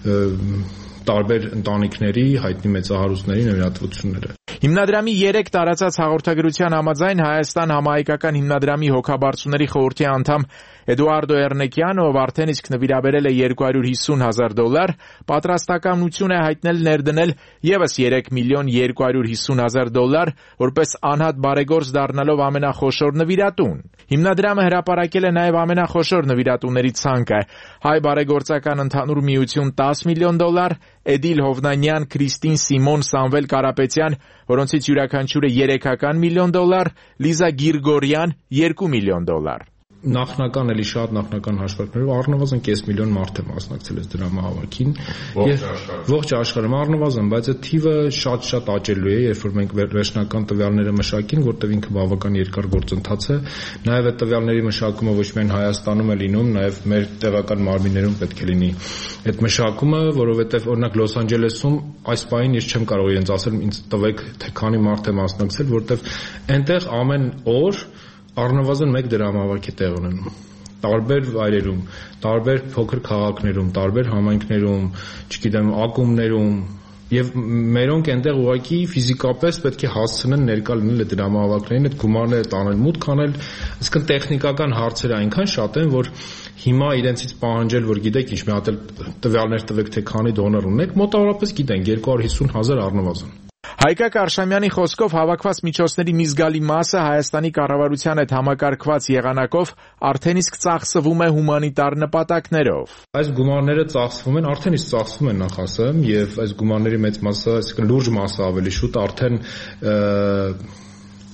տարբեր ընտանիքների, հայտնի մեծահարուստների նվիրատվությունները։ Հիմնադրամի երեք տարածած հաղորդագրության համաձայն Հայաստան համահայկական հիմնադրամի հոգաբարձուների խորհրդի անդամ Էդուարդո Էրնեկյանը, ով արդեն իսկ նվիրաբերել է երկու հարյուր հիսուն հազար դոլար, պատրաստակամություն է հայտնել ներդնել եւս երեք միլիոն երկու հարյուր հիսուն հազար դոլար, որպես անհատ բարեգործ դառնալով ամենախոշոր նվիրատուն։ Հիմնադրամը հրապարակել է նաեւ ամենախոշոր նվիրատուների ցանկը՝ Հայ բարեգործական ընդհանուր միություն տասը միլիոն դոլար, Էդիլ Հովնանյան, Քրիստին Սիմոն, Սամվել Կարապետյան, որոնցից յուրաքանչյուրը երեքական միլիոն դոլար, Լիզա Գիրգորյան երկու միլիոն դոլար։ Նախնական էլի շատ նախնական հաշվարկներով առնվազն կես միլիոն մարդ է մասնակցել այս դրամահավաքին եւ ողջ աշխարհում առնվազն, բայց այդ թիվը շատ-շատ աճելու է, երբ որ մենք վերջնական տվյալները մշակին, որտեղ ինքը բավական երկար գործընթաց է, նաեւ այդ տվյալների մշակումը ոչ միայն Հայաստանում է լինում, նաեւ մեր տեղական մարմիններում պետք է լինի այդ մշակումը, որովհետեւ օրինակ Լոս Անջելեսում այս պահին ես չեմ կարող իրենց ասել ինձ տվեք թե քանի մարդ է մասնակցել, որտեղ այնտեղ ամեն օր առնվազն մեկ դրամահավաք է տեղ ունենում տարբեր վայրերում, տարբեր փոքր քաղաքներում, տարբեր համայնքներում, չգիտեմ, ակումբներում եւ մերոնք այնտեղ ուղղակի ֆիզիկապես պետք է հասցնեն ներկա լինել այդ դրամահավաքներին, այդ գումարները տանել, մուտք անել, այսինքն տեխնիկական հարցերը այնքան շատ են, որ հիմա իրենցից պահանջել, որ գիտեք ինչ մի հատ տվյալներ տվեք, թե քանի դոնոր ունեք, մոտավորապես գիտենք երկու հարյուր հիսուն հազար առնվազն։ Հայկակ Արշամյանի խոսքով հավաքված միջոցների մի զգալի մասը Հայաստանի կառավարության հետ համակարգված եղանակով արդեն իսկ ծախսվում է հումանիտար նպատակներով։ Այս գումարները ծախսվում են, արդեն իսկ ծախսվում են նախ ասեմ, եւ այս գումարների մեծ մասը, այսինքն լուրջ մասը ավելի շուտ արդեն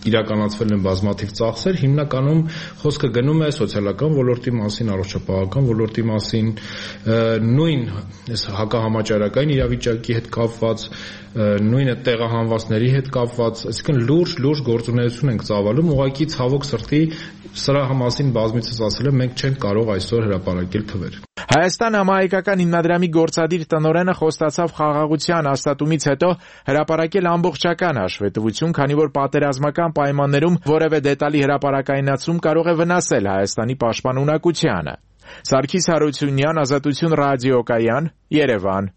իրականացվել են բազմաթիվ ծախսեր, հիմնականում խոսքը գնում է սոցիալական ոլորտի մասին, առողջապահական ոլորտի մասին, նույն հակահամաճարակային իրավիճակի հետ կապված, նույնը տեղահանվածների հետ կապված, այսինքն լուրջ լուրջ գործունեություն ենք ծավալում, ուղղակի ցավոք սրտի սրա մասին բազմիցս ասել եմ, մենք չենք կարող այսօր հրապարակել թվեր։ Հայաստան համահայկական հիմնադրամի գործադիր տնօրենը խոստացավ խաղաղության հաստատումից հետո հրապարակել ամբողջական հաշվետվություն, քանի որ պատերազմական պայմաններում որևէ դետալի հրապարակայնացում կարող է վնասել Հայաստանի պաշտպանունակությանը։ Սարգիս Հարությունյան, Ազատություն ռադիոկայան, Երևան։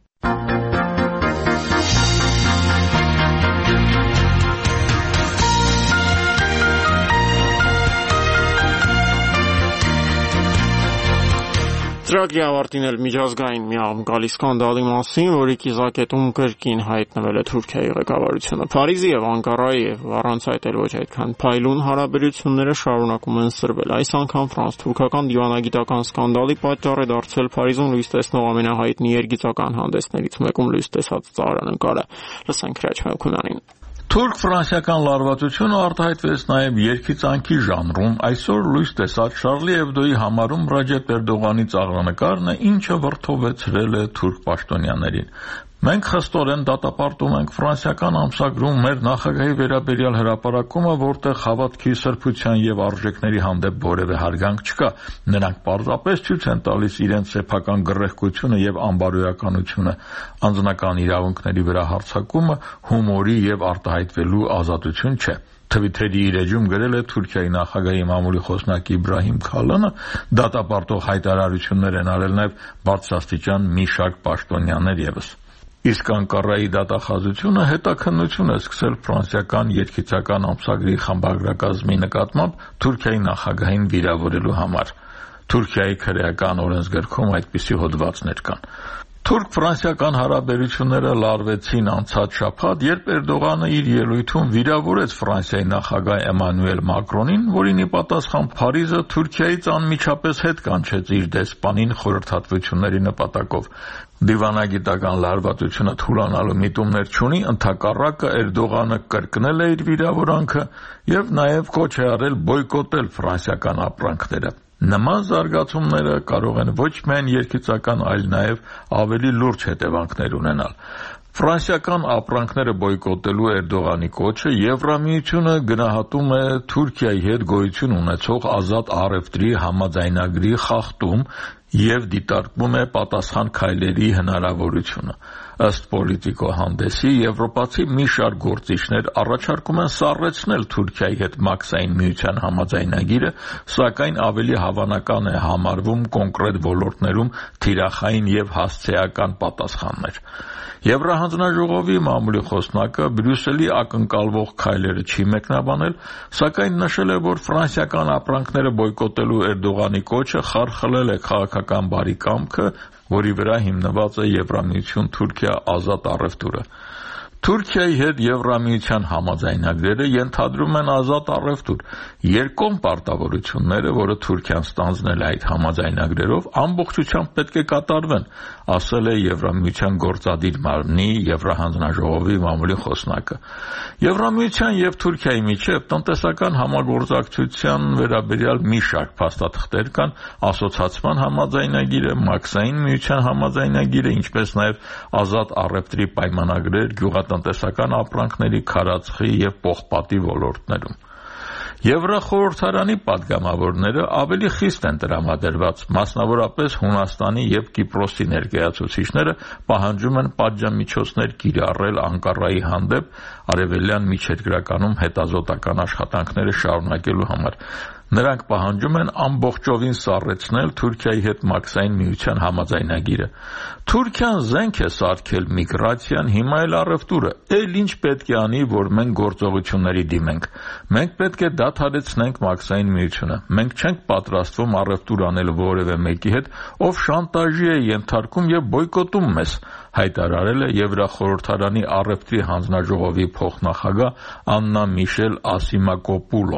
Ծրագրի ավարտին էլ միջազգային մի աղմկալի սկանդալի մասին, որի կիզակետում կրկին հայտնվել է Թուրքիայի ղեկավարությունը։ Փարիզի եւ Անկարայի եւ առանց այդ էլ ոչ այդքան փայլուն հարաբերությունները շարունակում են սրվել։ Այս անգամ ֆրանս-թուրքական դիվանագիտական սկանդալի պատճառ է դարձել Փարիզում լույս տեսնող ամենահայտնի երգիծական հանդեսներից մեկում լույս տեսած ծաղրանկարը։ Լսենք Հրաչ Մելքոնյանին։ Թուրք-ֆրանսիական լարվածությունը արտահայտվեց նաև երգիծանքի ժանրում։ Այսօր լույս տեսած Շարլի Էբդոյի համարում Ռաջեփ Էրդողանի ծաղրանկարն է, ինչը վրդովեցրել է թուրք պաշտոնյաներին։ Մենք խստորեն դատապարտում ենք ֆրանսիական ամսագրում մեր նախագահի վերաբերյալ հրապարակումը, որտեղ հավատքի, սրբության եւ արժեքների հանդեպ որևէ հարգանք չկա։ Նրանք պարզապես ցույց են տալիս իրենց սեփական գռեհկությունը եւ անբարոյականությունը, անձնական իրավունքների վրա հարձակումը հումորի եւ արտահայտվելու ազատություն չէ։ Թվիթերի իր էջում գրել է Թուրքիայի նախագահի մամուլի խոսնակ Իբրահիմ Քալանը, դատապարտող հայտարարություններ են արել նաև բարձրաստիճան մի շարք պաշտոնյաներ եւս։ Իսկ Անկարայի դատախազությունը հետաքննություն է սկսել ֆրանսիական երգիծական ամսագրի խմբագրակազմի նկատմամբ Թուրքիայի նախագահին վիրավորելու համար։ Թուրքիայի քրեական օրենսգրքում այդպիսի հոդվածներ կան։ Թուրք-ֆրանսիական հարաբերությունները լարվեցին անցած շաբաթ, երբ Էրդողանը իր ելույթում վիրավորեց Ֆրանսիայի նախագահ Էմանուել Մակրոնին, որին ի պատասխան Փարիզը Թուրքիայից անմիջապես հետ կանչեց իր դեսպանին խորհրդատվությունների նպատակով։ Դիվանագիտական լարվածությունը թուլանալու միտումներ չունի, ընդհակառակը Էրդողանը կրկնել է իր վիրավորանքը եւ նաեւ կոչ է արել բոյկոտել ֆրանսիական ապրանքները։ Նման զարգացումները կարող են ոչ միայն երգիծական, այլ նաև ավելի լուրջ հետևանքներ ունենալ։ Ֆրանսիական ապրանքները բոյկոտելու Էրդողանի կոչը Եվրամիությունը գնահատում է Թուրքիայի հետ գոյություն ունեցող ազատ առևտրի համաձայնագրի խախտում եւ դիտարկում է պատասխան քայլերի հնարավորությունը։ Ըստ Պոլիտիկո հանդեսի, եվրոպացի մի շարք գործիչներ առաջարկում են սառեցնել Թուրքիայի հետ մաքսային միության համաձայնագիրը, սակայն ավելի հավանական է համարվում կոնկրետ ոլորտներում թիրախային եւ հասցեական պատասխաններ։ Եվրահանձնաժողովի մամուլի խոսնակը Բրյուսելի ակնկալվող քայլերը չի մեկնաբանել, սակայն նշել է, որ ֆրանսիական ապրանքները բոյկոտելու Էրդողանի կոչը խարխլել է քաղաքական բարիկամքը, որի վրա հիմնված է Եվրամիություն-Թուրքիա ազատ առևտուրը։ Թուրքիայի հետ Եվրամիության համաձայնագրերը ենթադրում են ազատ առևտուր։ Երկկողմ պարտավորությունները, որը Թուրքիան ստանձնել է այդ համաձայնագրերով, ամբողջությամբ պետք է կատարվեն, ասել է Եվրամիության գործադիր մարմնի Եվրահանձնաժողովի մամուլի խոսնակը։ Եվրամիության եւ Թուրքիայի միջև տնտեսական համագործակցության վերաբերյալ մի շարք փաստաթղթեր կան, ասոցիացման համաձայնագիրը, մաքսային միության համաձայնագիրը, ինչպես նաեւ ազատ առևտրի պայմանագրեր գյուղատնտեսական ապրանքների, քարածխի եւ պողպատի ոլորտներում։ Եվրախորհրդարանի падգամավորները ավելի խիստ են տրամադրված, մասնավորապես Հունաստանի եւ Կիպրոսի ներկայացուցիչները պահանջում են պատժամիջոցներ կիրառել Անկարայի հանդեպ արևելյան միջերկրականում հետազոտական աշխատանքները շարունակելու համար։ Նրանք պահանջում են ամբողջովին սառեցնել Թուրքիայի հետ մաքսային միության համաձայնագիրը։ Թուրքիան զենք է սարքել միգրացիան, հիմա էլ առևտուրը։ Էլ ինչ պետք է անի, որ մենք գործողությունների դիմենք։ Մենք պետք է դադարեցնենք մաքսային միությունը։ Մենք չենք պատրաստվում առևտուր անել որևէ մեկի հետ, ով շանտաժի է ենթարկում եւ բոյկոտում մեզ, հայտարարել է Եվրախորհրդարանի առևտրի հանձնաժողովի փոխնախագահ Աննա Միշել Ասիմակոպուլոն։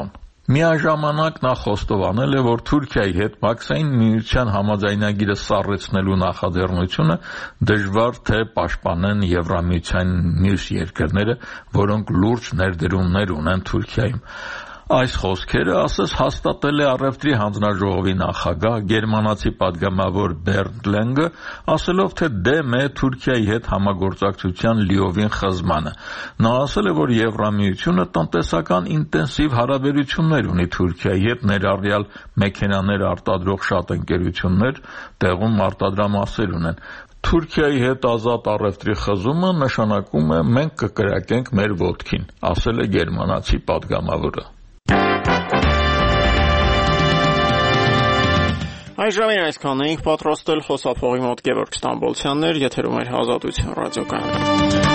Միաժամանակ նա խոստովանել է, որ Թուրքիայի հետ Բաքսային միության համաձայնագիրը սառեցնելու նախաձեռնությունը դժվար թե պաշտպանեն Եվրամիության մյուս երկրները, որոնք լուրջ ներդրումներ ունեն Թուրքիայում։ Այս խոսքերը, ասես, հաստատել է առևտրի հանձնաժողովի նախագահ գերմանացի պատգամավոր Բերնդ Լենգը, ասելով, թե դեմ է Թուրքիայի հետ համագործակցության լիովին խզմանը։ Նա ասել է, որ Եվրամիությունը տնտեսական ինտենսիվ հարաբերություններ ունի Թուրքիայի հետ, ներառյալ մեքենաներ արտադրող շատ ընկերություններ տեղում արտադրամասեր ունեն։ Թուրքիայի հետ ազատ առևտրի խզումը նշանակում է մենք կկրակենք մեր ոտքին, ասել է գերմանացի պատգամավորը։ Այժմ այսքանն էինք պատրաստել, խոսափողի մոտ Գևորգ Ստամբոլցյանն էր, եթերում էր Ազատություն ռադիոկայանը։